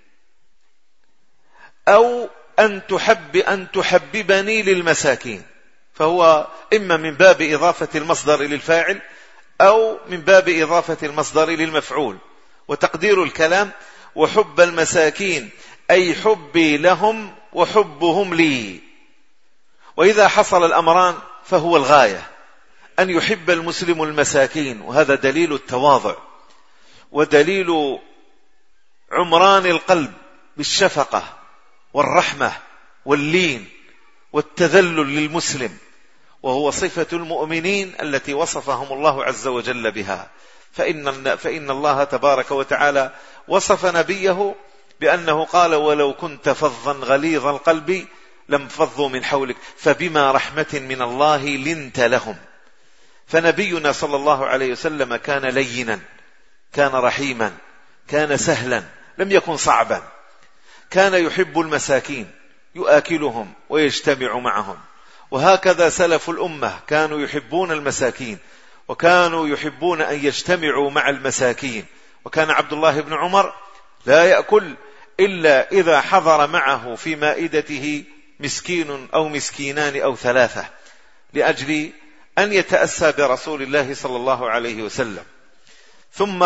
أو أن تحببني للمساكين. فهو إما من باب إضافة المصدر للفاعل أو من باب إضافة المصدر للمفعول. وتقدير الكلام وحب المساكين أي حبي لهم وحبهم لي. وإذا حصل الأمران فهو الغاية أن يحب المسلم المساكين، وهذا دليل التواضع ودليل عمران القلب بالشفقة والرحمة واللين والتذلل للمسلم، وهو صفة المؤمنين التي وصفهم الله عز وجل بها. فإن الله تبارك وتعالى وصف نبيه بأنه قال ولو كنت فظا غليظ القلب لانفضوا من حولك فبما رحمة من الله لنت لهم. فنبينا صلى الله عليه وسلم كان لينا، كان رحيما، كان سهلا، لم يكن صعبا. كان يحب المساكين، يؤكلهم ويجتمع معهم. وهكذا سلف الأمة كانوا يحبون المساكين، وكانوا يحبون أن يجتمعوا مع المساكين. وكان عبد الله بن عمر لا يأكل إلا إذا حضر معه في مائدته مسكين أو مسكينان أو ثلاثة، لأجل أن يتأسى برسول الله صلى الله عليه وسلم. ثم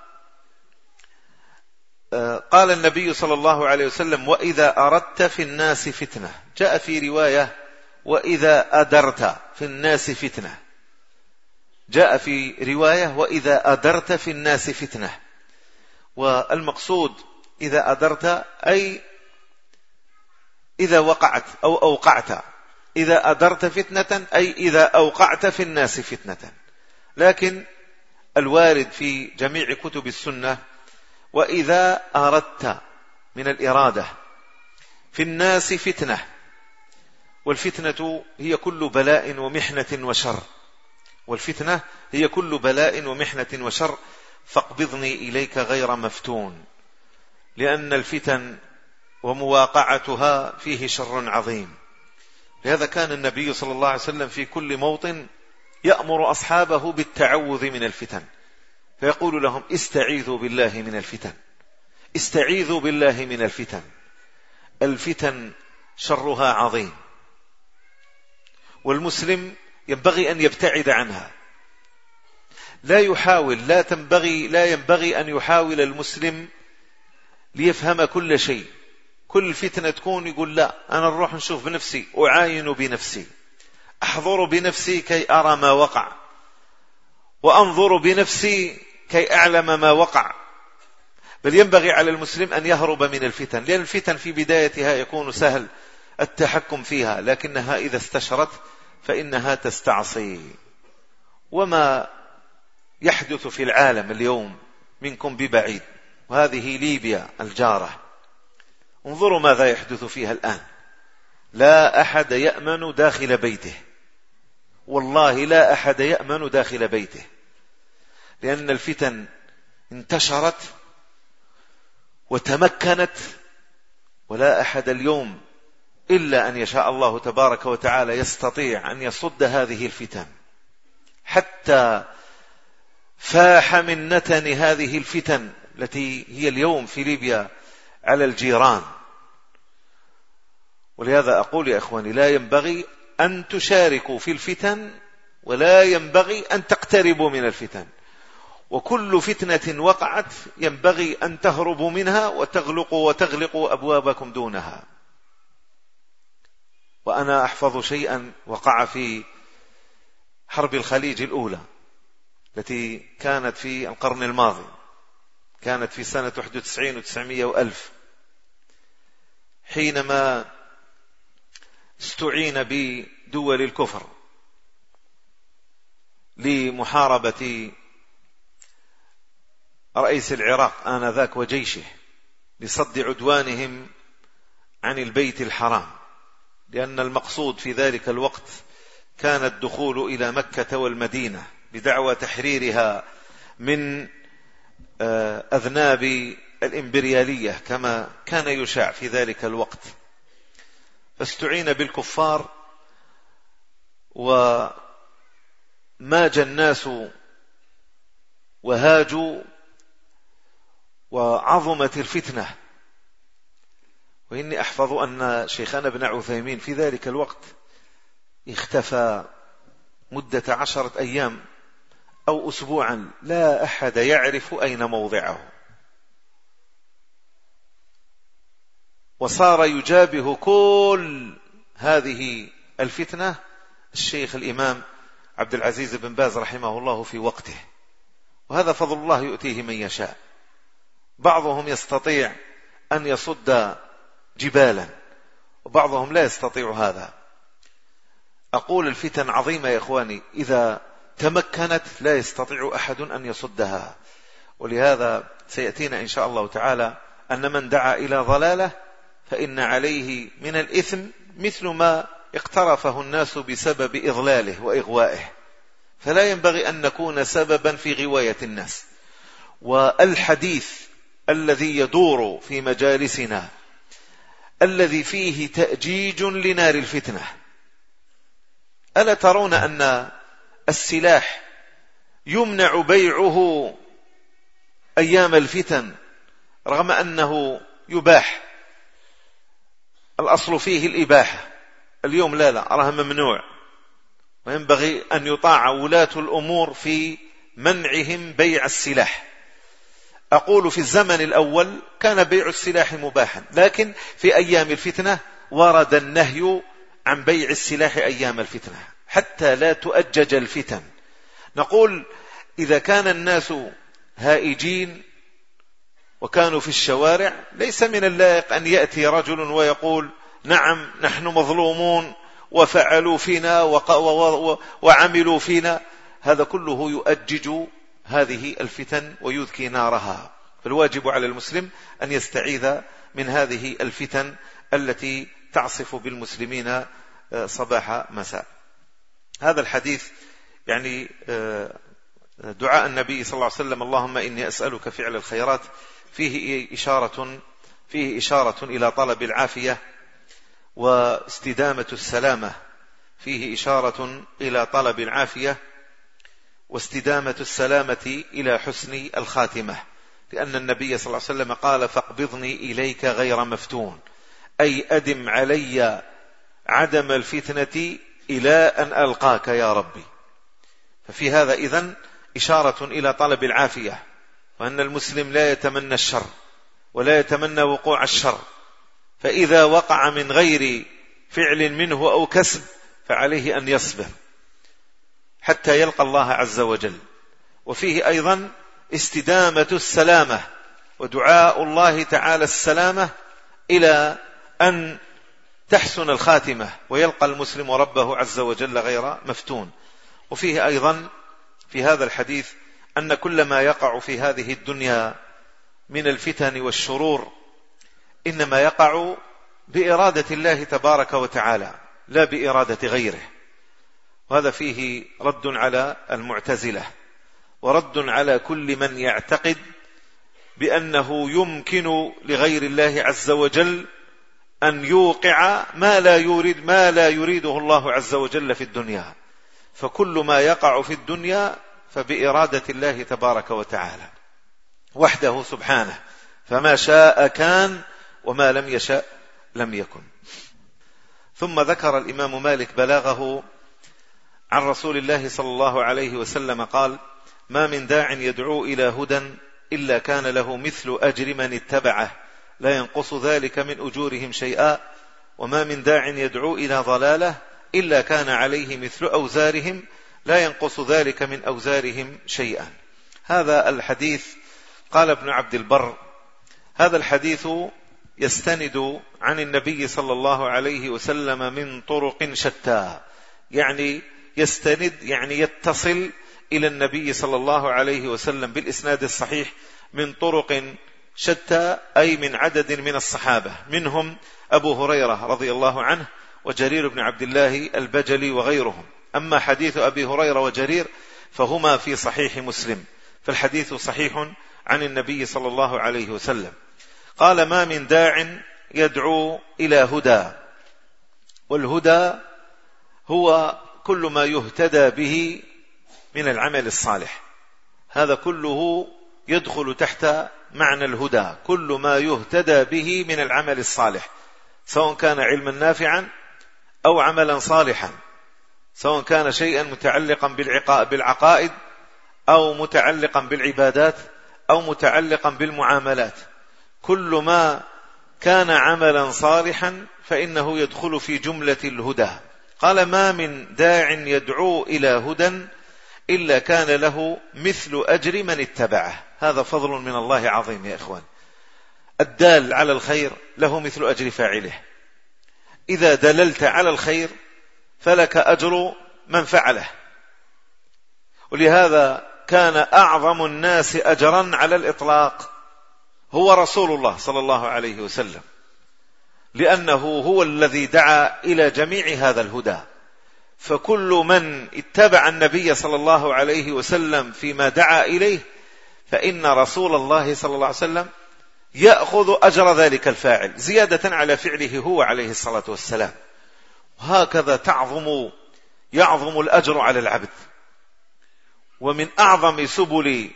قال النبي صلى الله عليه وسلم وإذا أردت في الناس فتنة. جاء في رواية وإذا أدرت في الناس فتنة، جاء في رواية وإذا أدرت في الناس فتنة. والمقصود إذا أدرت أي إذا وقعت أو أوقعت. إذا أدرت فتنة أي إذا أوقعت في الناس فتنة. لكن الوارد في جميع كتب السنة وإذا أردت من الإرادة في الناس فتنة. والفتنة هي كل بلاء ومحنة وشر، والفتنة هي كل بلاء ومحنة وشر، فاقبضني إليك غير مفتون، لأن الفتن ومواقعتها فيه شر عظيم. لهذا كان النبي صلى الله عليه وسلم في كل موطن يأمر أصحابه بالتعوذ من الفتن، فيقول لهم استعيذوا بالله من الفتن، استعيذوا بالله من الفتن. الفتن شرها عظيم، والمسلم ينبغي أن يبتعد عنها. لا ينبغي أن يحاول المسلم ليفهم كل شيء. كل فتنة تكون يقول لا، أنا نروح نشوف بنفسي، أعاين بنفسي، أحضر بنفسي كي أرى ما وقع، وأنظر بنفسي كي أعلم ما وقع. بل ينبغي على المسلم أن يهرب من الفتن، لأن الفتن في بدايتها يكون سهل التحكم فيها، لكنها إذا استشرت فإنها تستعصي. وما يحدث في العالم اليوم منكم ببعيد، وهذه ليبيا الجارة، انظروا ماذا يحدث فيها الآن. لا أحد يأمن داخل بيته، والله لا أحد يأمن داخل بيته، لأن الفتن انتشرت وتمكنت، ولا أحد اليوم إلا أن يشاء الله تبارك وتعالى يستطيع أن يصد هذه الفتن. حتى فاح من نتن هذه الفتن التي هي اليوم في ليبيا على الجيران. ولهذا أقول يا إخواني لا ينبغي أن تشاركوا في الفتن، ولا ينبغي أن تقتربوا من الفتن. وكل فتنة وقعت ينبغي أن تهربوا منها وتغلقوا أبوابكم دونها. وأنا أحفظ شيئا وقع في حرب الخليج الأولى التي كانت في القرن الماضي، كانت في سنة 91 و900 و1000، حينما استعين بدول الكفر لمحاربة رئيس العراق آنذاك وجيشه لصد عدوانهم عن البيت الحرام، لأن المقصود في ذلك الوقت كان الدخول إلى مكة والمدينة بدعوى تحريرها من أذناب الإمبريالية كما كان يشاع في ذلك الوقت. فاستعين بالكفار وماج الناس وهاجوا وعظمت الفتنة. وإني أحفظ أن شيخنا ابن عثيمين في ذلك الوقت اختفى مدة 10 أيام أو أسبوعا، لا أحد يعرف أين موضعه، وصار يجابه كل هذه الفتنة الشيخ الإمام عبد العزيز بن باز رحمه الله في وقته. وهذا فضل الله يؤتيه من يشاء. بعضهم يستطيع أن يصد جبالا وبعضهم لا يستطيع هذا. أقول الفتن عظيمة يا إخواني، إذا تمكنت لا يستطيع أحد أن يصدها. ولهذا سيأتينا إن شاء الله تعالى أن من دعا إلى ضلالة فإن عليه من الإثم مثل ما اقترفه الناس بسبب إضلاله وإغوائه، فلا ينبغي أن نكون سببا في غواية الناس. والحديث الذي يدور في مجالسنا الذي فيه تأجيج لنار الفتنة، ألا ترون أن السلاح يمنع بيعه أيام الفتن رغم أنه يباح، الأصل فيه الإباحة، اليوم لا أراها ممنوع. وينبغي أن يطاع ولاة الأمور في منعهم بيع السلاح. أقول في الزمن الأول كان بيع السلاح مباحا، لكن في أيام الفتنة ورد النهي عن بيع السلاح أيام الفتنة حتى لا تؤجج الفتن. نقول إذا كان الناس هائجين وكانوا في الشوارع ليس من اللائق أن يأتي رجل ويقول نعم نحن مظلومون وفعلوا فينا وعملوا فينا. هذا كله يؤجج هذه الفتن ويذكي نارها. فالواجب على المسلم أن يستعيذ من هذه الفتن التي تعصف بالمسلمين صباح مساء. هذا الحديث يعني دعاء النبي صلى الله عليه وسلم اللهم إني أسألك فعل الخيرات فيه إشارة إلى طلب العافية واستدامة السلامة، فيه إشارة إلى طلب العافية واستدامة السلامة إلى حسن الخاتمة، لأن النبي صلى الله عليه وسلم قال فاقبضني إليك غير مفتون، أي أدم علي عدم الفتنة إلى أن ألقاك يا ربي. ففي هذا إذن إشارة إلى طلب العافية، وأن المسلم لا يتمنى الشر ولا يتمنى وقوع الشر، فإذا وقع من غير فعل منه أو كسب فعليه أن يصبر حتى يلقى الله عز وجل. وفيه أيضا استدامة السلامة ودعاء الله تعالى السلامة إلى أن تحسن الخاتمة ويلقى المسلم ربه عز وجل غير مفتون. وفيه أيضا في هذا الحديث أن كل ما يقع في هذه الدنيا من الفتن والشرور إنما يقع بإرادة الله تبارك وتعالى لا بإرادة غيره. وهذا فيه رد على المعتزلة ورد على كل من يعتقد بأنه يمكن لغير الله عز وجل أن يوقع ما لا يريده الله عز وجل في الدنيا. فكل ما يقع في الدنيا فبإرادة الله تبارك وتعالى وحده سبحانه، فما شاء كان وما لم يشاء لم يكن. ثم ذكر الإمام مالك بلاغه عن رسول الله صلى الله عليه وسلم قال ما من داع يدعو إلى هدى إلا كان له مثل أجر من اتبعه لا ينقص ذلك من أجورهم شيئا وما من داع يدعو إلى ضلالة إلا كان عليه مثل أوزارهم لا ينقص ذلك من أوزارهم شيئا. هذا الحديث قال ابن عبد البر هذا الحديث يستند عن النبي صلى الله عليه وسلم من طرق شتى، يعني يستند يعني يتصل إلى النبي صلى الله عليه وسلم بالإسناد الصحيح من طرق شتى، أي من عدد من الصحابة، منهم أبو هريرة رضي الله عنه وجرير بن عبد الله البجلي وغيرهم. أما حديث أبي هريرة وجرير فهما في صحيح مسلم، فالحديث صحيح عن النبي صلى الله عليه وسلم. قال: ما من داع يدعو إلى هدى، والهدى هو كل ما يهتدى به من العمل الصالح، هذا كله يدخل تحت معنى الهدى، كل ما يهتدى به من العمل الصالح، سواء كان علما نافعا أو عملا صالحا، سواء كان شيئا متعلقا بالعقائد أو متعلقا بالعبادات أو متعلقا بالمعاملات، كل ما كان عملا صالحا فإنه يدخل في جملة الهدى. قال: ما من داع يدعو إلى هدى إلا كان له مثل أجر من اتبعه. هذا فضل من الله عظيم يا إخوان. الدال على الخير له مثل أجر فاعله، إذا دللت على الخير فلك أجر من فعله. ولهذا كان أعظم الناس أجرا على الإطلاق هو رسول الله صلى الله عليه وسلم، لأنه هو الذي دعا إلى جميع هذا الهدى، فكل من اتبع النبي صلى الله عليه وسلم فيما دعا إليه فإن رسول الله صلى الله عليه وسلم يأخذ أجر ذلك الفاعل زيادة على فعله هو عليه الصلاة والسلام. وهكذا يعظم الأجر على العبد. ومن أعظم سبل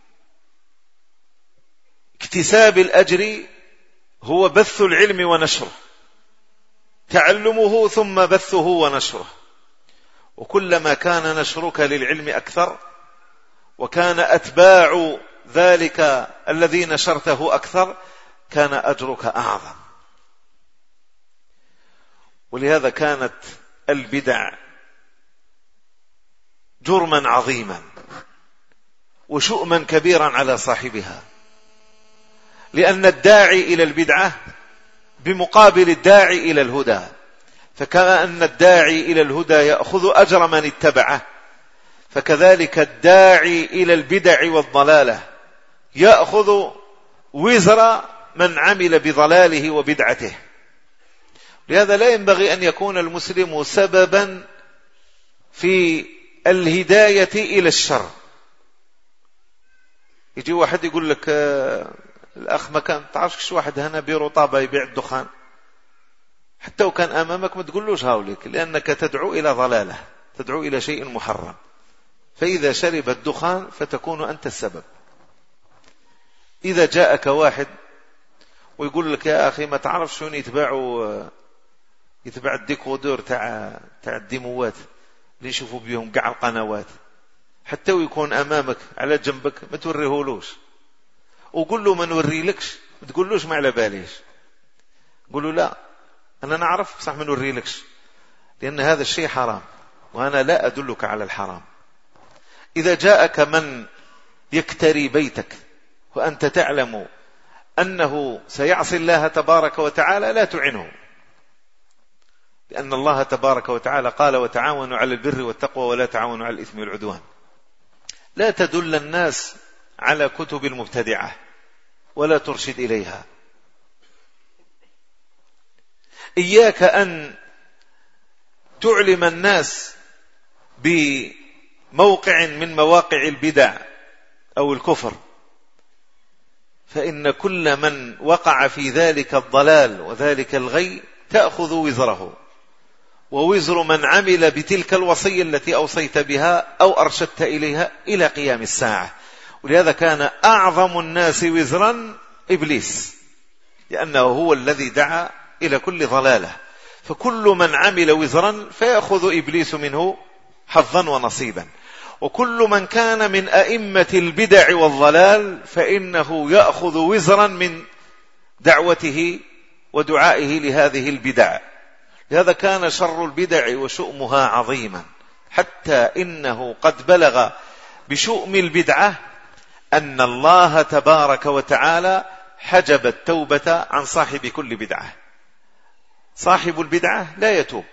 اكتساب الأجر هو بث العلم ونشره، تعلمه ثم بثه ونشره، وكلما كان نشرك للعلم أكثر وكان أتباع ذلك الذي نشرته أكثر كان أجرك أعظم. ولهذا كانت البدع جرما عظيما وشؤما كبيرا على صاحبها، لأن الداعي إلى البدعة بمقابل الداعي إلى الهدى، فكما أن الداعي إلى الهدى يأخذ أجر من اتبعه، فكذلك الداعي إلى البدع والضلالة يأخذ وزر من عمل بضلاله وبدعته. لهذا لا ينبغي أن يكون المسلم سببا في الهداية إلى الشر. يجي واحد يقول لك: الأخ مكان تعرفش واحد هنا بيرو طابة يبيع الدخان، حتى وكان أمامك ما تقولوش هاوليك، لأنك تدعو إلى ضلالة، تدعو إلى شيء محرم، فإذا شرب الدخان فتكون أنت السبب. إذا جاءك واحد ويقول لك: يا أخي ما تعرف شون يتبع الديكودور تاع الديموات اللي يشوفوا بيهم قاع القنوات، حتى ويكون أمامك على جنبك ما توريهولوش، وقول له ما نوري لكش، ما تقولوش ما على باليش، قول له: لا أنا نعرف صح ما نوري لكش، لأن هذا الشيء حرام وأنا لا أدلك على الحرام. إذا جاءك من يكتري بيتك وأنت تعلم أنه سيعصي الله تبارك وتعالى لا تعنه، لأن الله تبارك وتعالى قال: وتعاونوا على البر والتقوى ولا تعاونوا على الإثم والعدوان. لا تدل الناس على كتب المبتدعة ولا ترشد إليها. إياك أن تعلم الناس بموقع من مواقع البدع أو الكفر، فإن كل من وقع في ذلك الضلال وذلك الغي تأخذ وزره ووزر من عمل بتلك الوصية التي أوصيت بها أو أرشدت إليها إلى قيام الساعة. ولهذا كان أعظم الناس وزرا إبليس، لأنه هو الذي دعا إلى كل ضلالة، فكل من عمل وزرا فيأخذ إبليس منه حظا ونصيبا، وكل من كان من أئمة البدع والضلال فإنه يأخذ وزرا من دعوته ودعائه لهذه البدع لهذا كان شر البدع وشؤمها عظيما، حتى إنه قد بلغ بشؤم البدعة أن الله تبارك وتعالى حجب التوبة عن صاحب كل بدعة. صاحب البدعة لا يتوب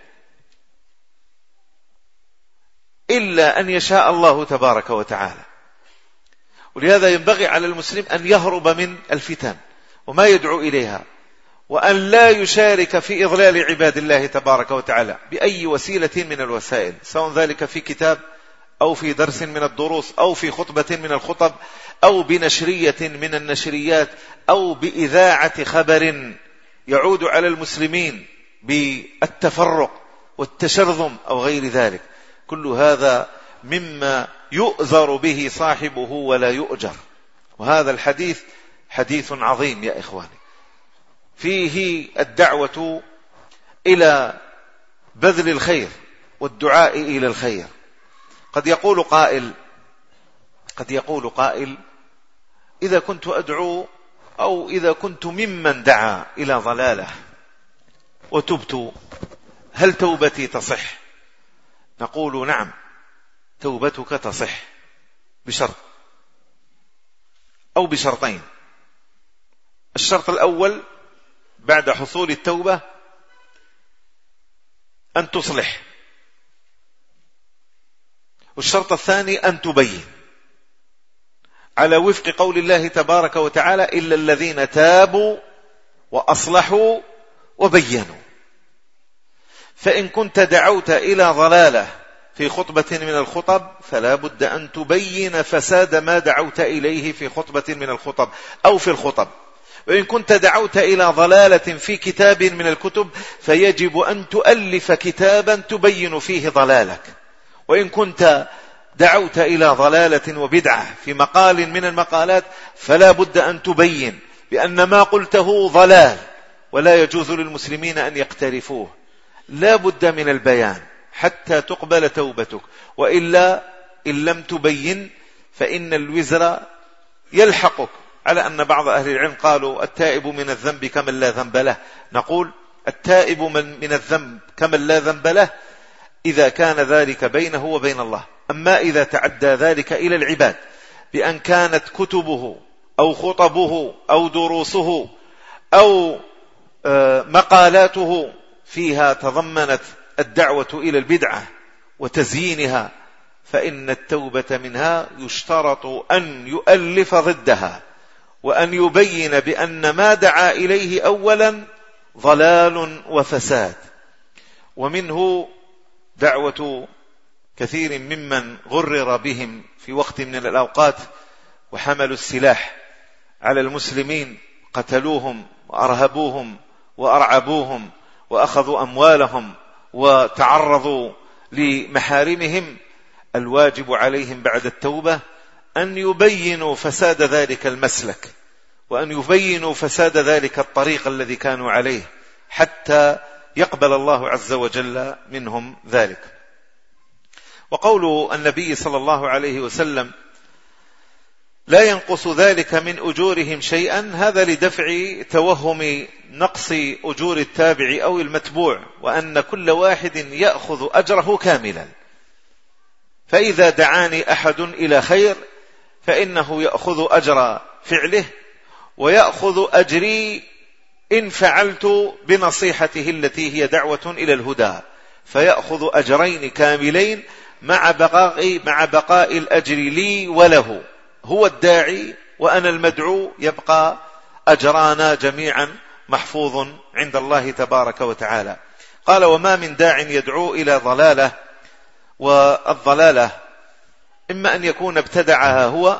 إلا أن يشاء الله تبارك وتعالى. ولهذا ينبغي على المسلم أن يهرب من الفتن وما يدعو إليها، وأن لا يشارك في إضلال عباد الله تبارك وتعالى بأي وسيلة من الوسائل، سواء ذلك في كتاب أو في درس من الدروس أو في خطبة من الخطب أو بنشرية من النشريات أو بإذاعة خبر يعود على المسلمين بالتفرق والتشرذم أو غير ذلك. كل هذا مما يؤذر به صاحبه ولا يؤجر. وهذا الحديث حديث عظيم يا إخواني، فيه الدعوة إلى بذل الخير والدعاء إلى الخير. قد يقول قائل إذا كنت أدعو أو إذا كنت ممن دعا إلى ضلالة وتبت، هل توبتي تصح؟ نقول نعم، توبتك تصح بشرط أو بشرطين. الشرط الأول بعد حصول التوبة أن تصلح، والشرط الثاني أن تبين، على وفق قول الله تبارك وتعالى إلا الذين تابوا وأصلحوا وبينوا. فإن كنت دعوت إلى ضلالة في خطبة من الخطب فلا بد أن تبين فساد ما دعوت إليه في خطبة من الخطب أو في الخطب. وإن كنت دعوت إلى ضلالة في كتاب من الكتب فيجب أن تؤلف كتابا تبين فيه ضلالك. وإن كنت دعوت إلى ضلالة وبدعة في مقال من المقالات فلا بد أن تبين بأن ما قلته ضلال ولا يجوز للمسلمين أن يقترفوه. لا بد من البيان حتى تقبل توبتك، وإلا إن لم تبين فإن الوزر يلحقك. على أن بعض أهل العلم قالوا التائب من الذنب كمن لا ذنب له. نقول التائب من الذنب كمن لا ذنب له إذا كان ذلك بينه وبين الله. أما إذا تعدى ذلك إلى العباد بأن كانت كتبه أو خطبه أو دروسه أو مقالاته فيها تضمنت الدعوة إلى البدعة وتزيينها، فإن التوبة منها يشترط أن يؤلف ضدها وأن يبين بأن ما دعا إليه أولا ضلال وفساد. ومنه دعوة كثير ممن غرر بهم في وقت من الأوقات وحملوا السلاح على المسلمين، قتلوهم وأرهبوهم وأرعبوهم وأخذوا أموالهم وتعرضوا لمحارمهم. الواجب عليهم بعد التوبة أن يبينوا فساد ذلك المسلك وأن يبينوا فساد ذلك الطريق الذي كانوا عليه حتى يقبل الله عز وجل منهم ذلك. وقول النبي صلى الله عليه وسلم لا ينقص ذلك من أجورهم شيئا، هذا لدفع توهم نقص أجور التابع أو المتبوع، وأن كل واحد يأخذ أجره كاملا. فإذا دعاني أحد إلى خير فإنه يأخذ أجر فعله ويأخذ أجري إن فعلت بنصيحته التي هي دعوة إلى الهدى، فيأخذ أجرين كاملين مع بقاء الأجر لي وله. هو الداعي وأنا المدعو، يبقى أجرانا جميعا محفوظ عند الله تبارك وتعالى. قال وما من داع يدعو إلى ضلالة، والضلالة إما أن يكون ابتدعها هو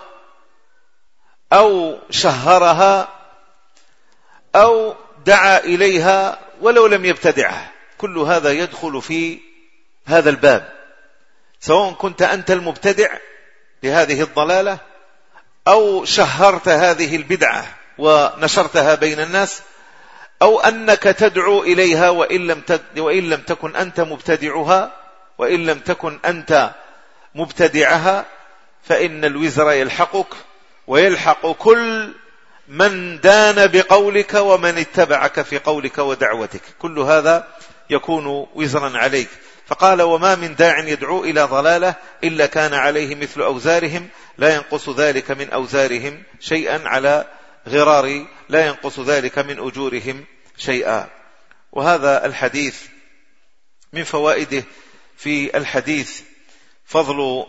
أو شهرها أو دعا إليها ولو لم يبتدعها، كل هذا يدخل في هذا الباب، سواء كنت أنت المبتدع لهذه الضلالة أو شهرت هذه البدعة ونشرتها بين الناس، أو أنك تدعو إليها وإن لم تكن أنت مبتدعها وإن لم تكن أنت مبتدعها، فإن الوزر يلحقك ويلحق كل من دان بقولك ومن اتبعك في قولك ودعوتك. كل هذا يكون وزرا عليك. فقال: وما من داع يدعو إلى ضلالة إلا كان عليه مثل أوزارهم لا ينقص ذلك من أوزارهم شيئا على غرار لا ينقص ذلك من أجورهم شيئا. وهذا الحديث من فوائده في الحديث فضل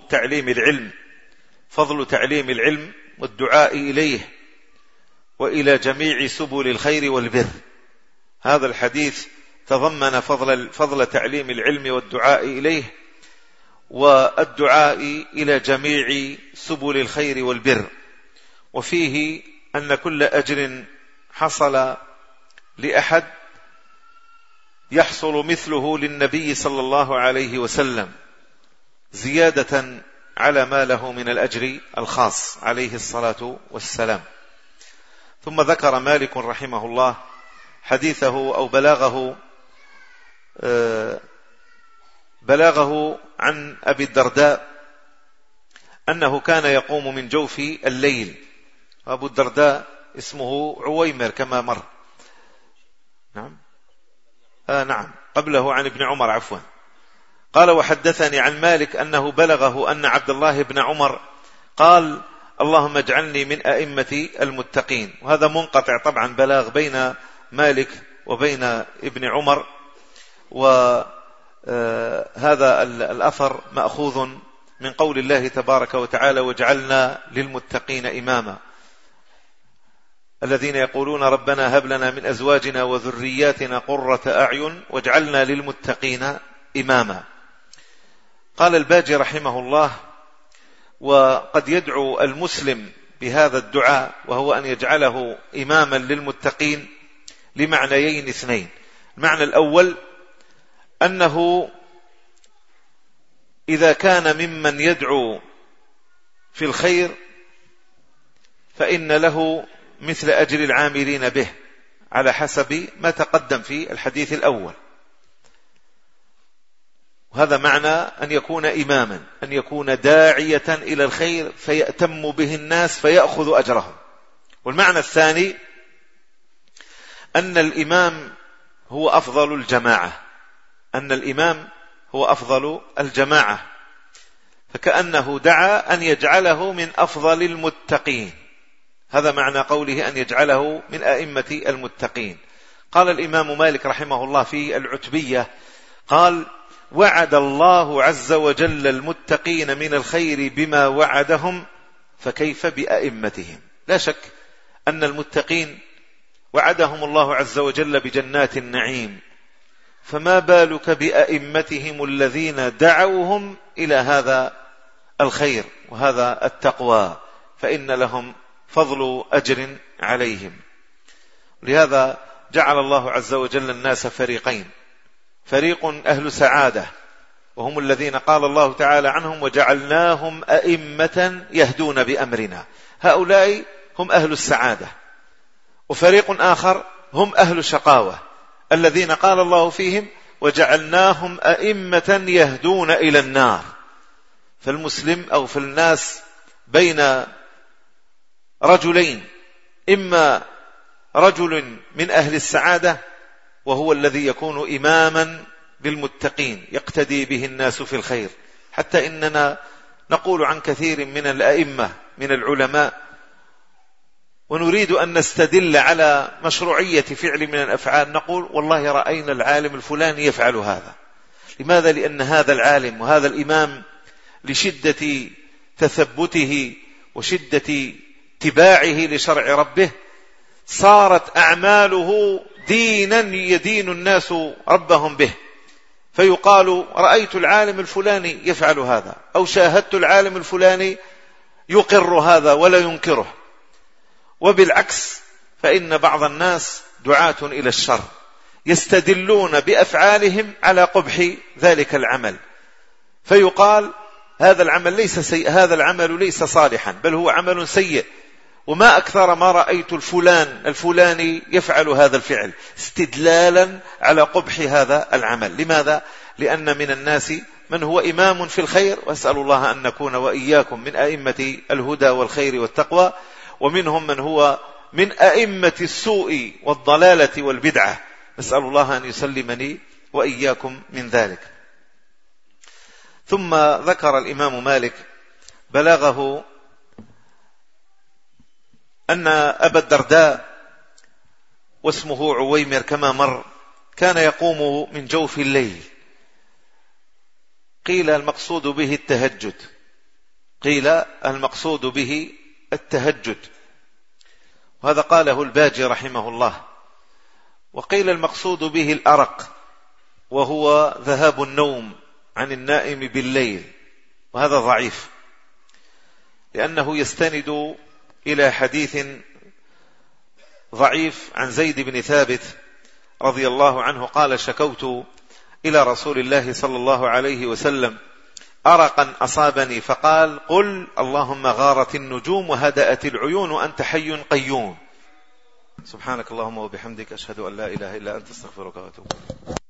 تعليم العلم والدعاء إليه وإلى جميع سبل الخير والبر. هذا الحديث تضمن فضل تعليم العلم والدعاء إليه والدعاء إلى جميع سبل الخير والبر، وفيه أن كل أجر حصل لأحد يحصل مثله للنبي صلى الله عليه وسلم زيادة على ما له من الأجر الخاص عليه الصلاة والسلام. ثم ذكر مالك رحمه الله حديثه أو بلاغه عن أبي الدرداء أنه كان يقوم من جوف الليل. أبو الدرداء اسمه عويمر كما مر. نعم قبله عن ابن عمر عفوا. قال: وحدثني عن مالك أنه بلغه أن عبد الله بن عمر قال: اللهم اجعلني من أئمة المتقين. وهذا منقطع طبعا بلاغ بين مالك وبين ابن عمر، وهذا الأثر مأخوذ من قول الله تبارك وتعالى: وجعلنا للمتقين إماما الذين يقولون ربنا هب لنا من أزواجنا وذرياتنا قرة أعين واجعلنا للمتقين إماما. قال الباجي رحمه الله: وقد يدعو المسلم بهذا الدعاء وهو أن يجعله إماما للمتقين لمعنيين اثنين. المعنى الأول أنه إذا كان ممن يدعو في الخير فإن له مثل أجر العاملين به على حسب ما تقدم في الحديث الأول. وهذا معنى أن يكون إماما، أن يكون داعية إلى الخير فيأتم به الناس فيأخذ أجرهم. والمعنى الثاني أن الإمام هو أفضل الجماعة، فكأنه دعا أن يجعله من أفضل المتقين. هذا معنى قوله أن يجعله من أئمة المتقين. قال الإمام مالك رحمه الله في العتبية قال: وعد الله عز وجل المتقين من الخير بما وعدهم فكيف بأئمتهم. لا شك أن المتقين وعدهم الله عز وجل بجنات النعيم، فما بالك بأئمتهم الذين دعوهم إلى هذا الخير وهذا التقوى، فإن لهم فضل أجر عليهم. لهذا جعل الله عز وجل الناس فريقين: فريق أهل سعادة وهم الذين قال الله تعالى عنهم: وجعلناهم أئمة يهدون بأمرنا. هؤلاء هم أهل السعادة. وفريق آخر هم أهل الشقاوة الذين قال الله فيهم: وجعلناهم أئمة يهدون إلى النار. فالمسلم أو في الناس بين رجلين: إما رجل من أهل السعادة وهو الذي يكون إماما بالمتقين يقتدي به الناس في الخير، حتى إننا نقول عن كثير من الأئمة من العلماء ونريد أن نستدل على مشروعية فعل من الأفعال نقول: والله رأينا العالم الفلاني يفعل هذا. لماذا؟ لأن هذا العالم وهذا الإمام لشدة تثبته وشدة اتباعه لشرع ربه صارت أعماله دينا يدين الناس ربهم به، فيقال: رأيت العالم الفلاني يفعل هذا، أو شاهدت العالم الفلاني يقر هذا ولا ينكره. وبالعكس فإن بعض الناس دعاة إلى الشر يستدلون بأفعالهم على قبح ذلك العمل، فيقال: هذا العمل ليس سيء، هذا العمل ليس صالحا، بل هو عمل سيء، وما أكثر ما رأيت الفلاني يفعل هذا الفعل، استدلالا على قبح هذا العمل. لماذا؟ لأن من الناس من هو إمام في الخير، وأسأل الله أن نكون وإياكم من أئمة الهدى والخير والتقوى، ومنهم من هو من أئمة السوء والضلالة والبدعة. نسأل الله أن يسلمني وإياكم من ذلك. ثم ذكر الإمام مالك بلغه أن أبا الدرداء واسمه عويمر كما مر كان يقوم من جوف الليل، قيل المقصود به التهجد، قيل المقصود به التهجد، وهذا قاله الباجي رحمه الله. وقيل المقصود به الأرق، وهو ذهاب النوم عن النائم بالليل، وهذا ضعيف لأنه يستند إلى حديث ضعيف عن زيد بن ثابت رضي الله عنه قال: شكوت إلى رسول الله صلى الله عليه وسلم أرقا أصابني فقال: قل اللهم غارت النجوم وهدأت العيون وأنت حي قيوم. سبحانك اللهم وبحمدك، أشهد أن لا إله إلا أنت، استغفرك وأتوب إليك.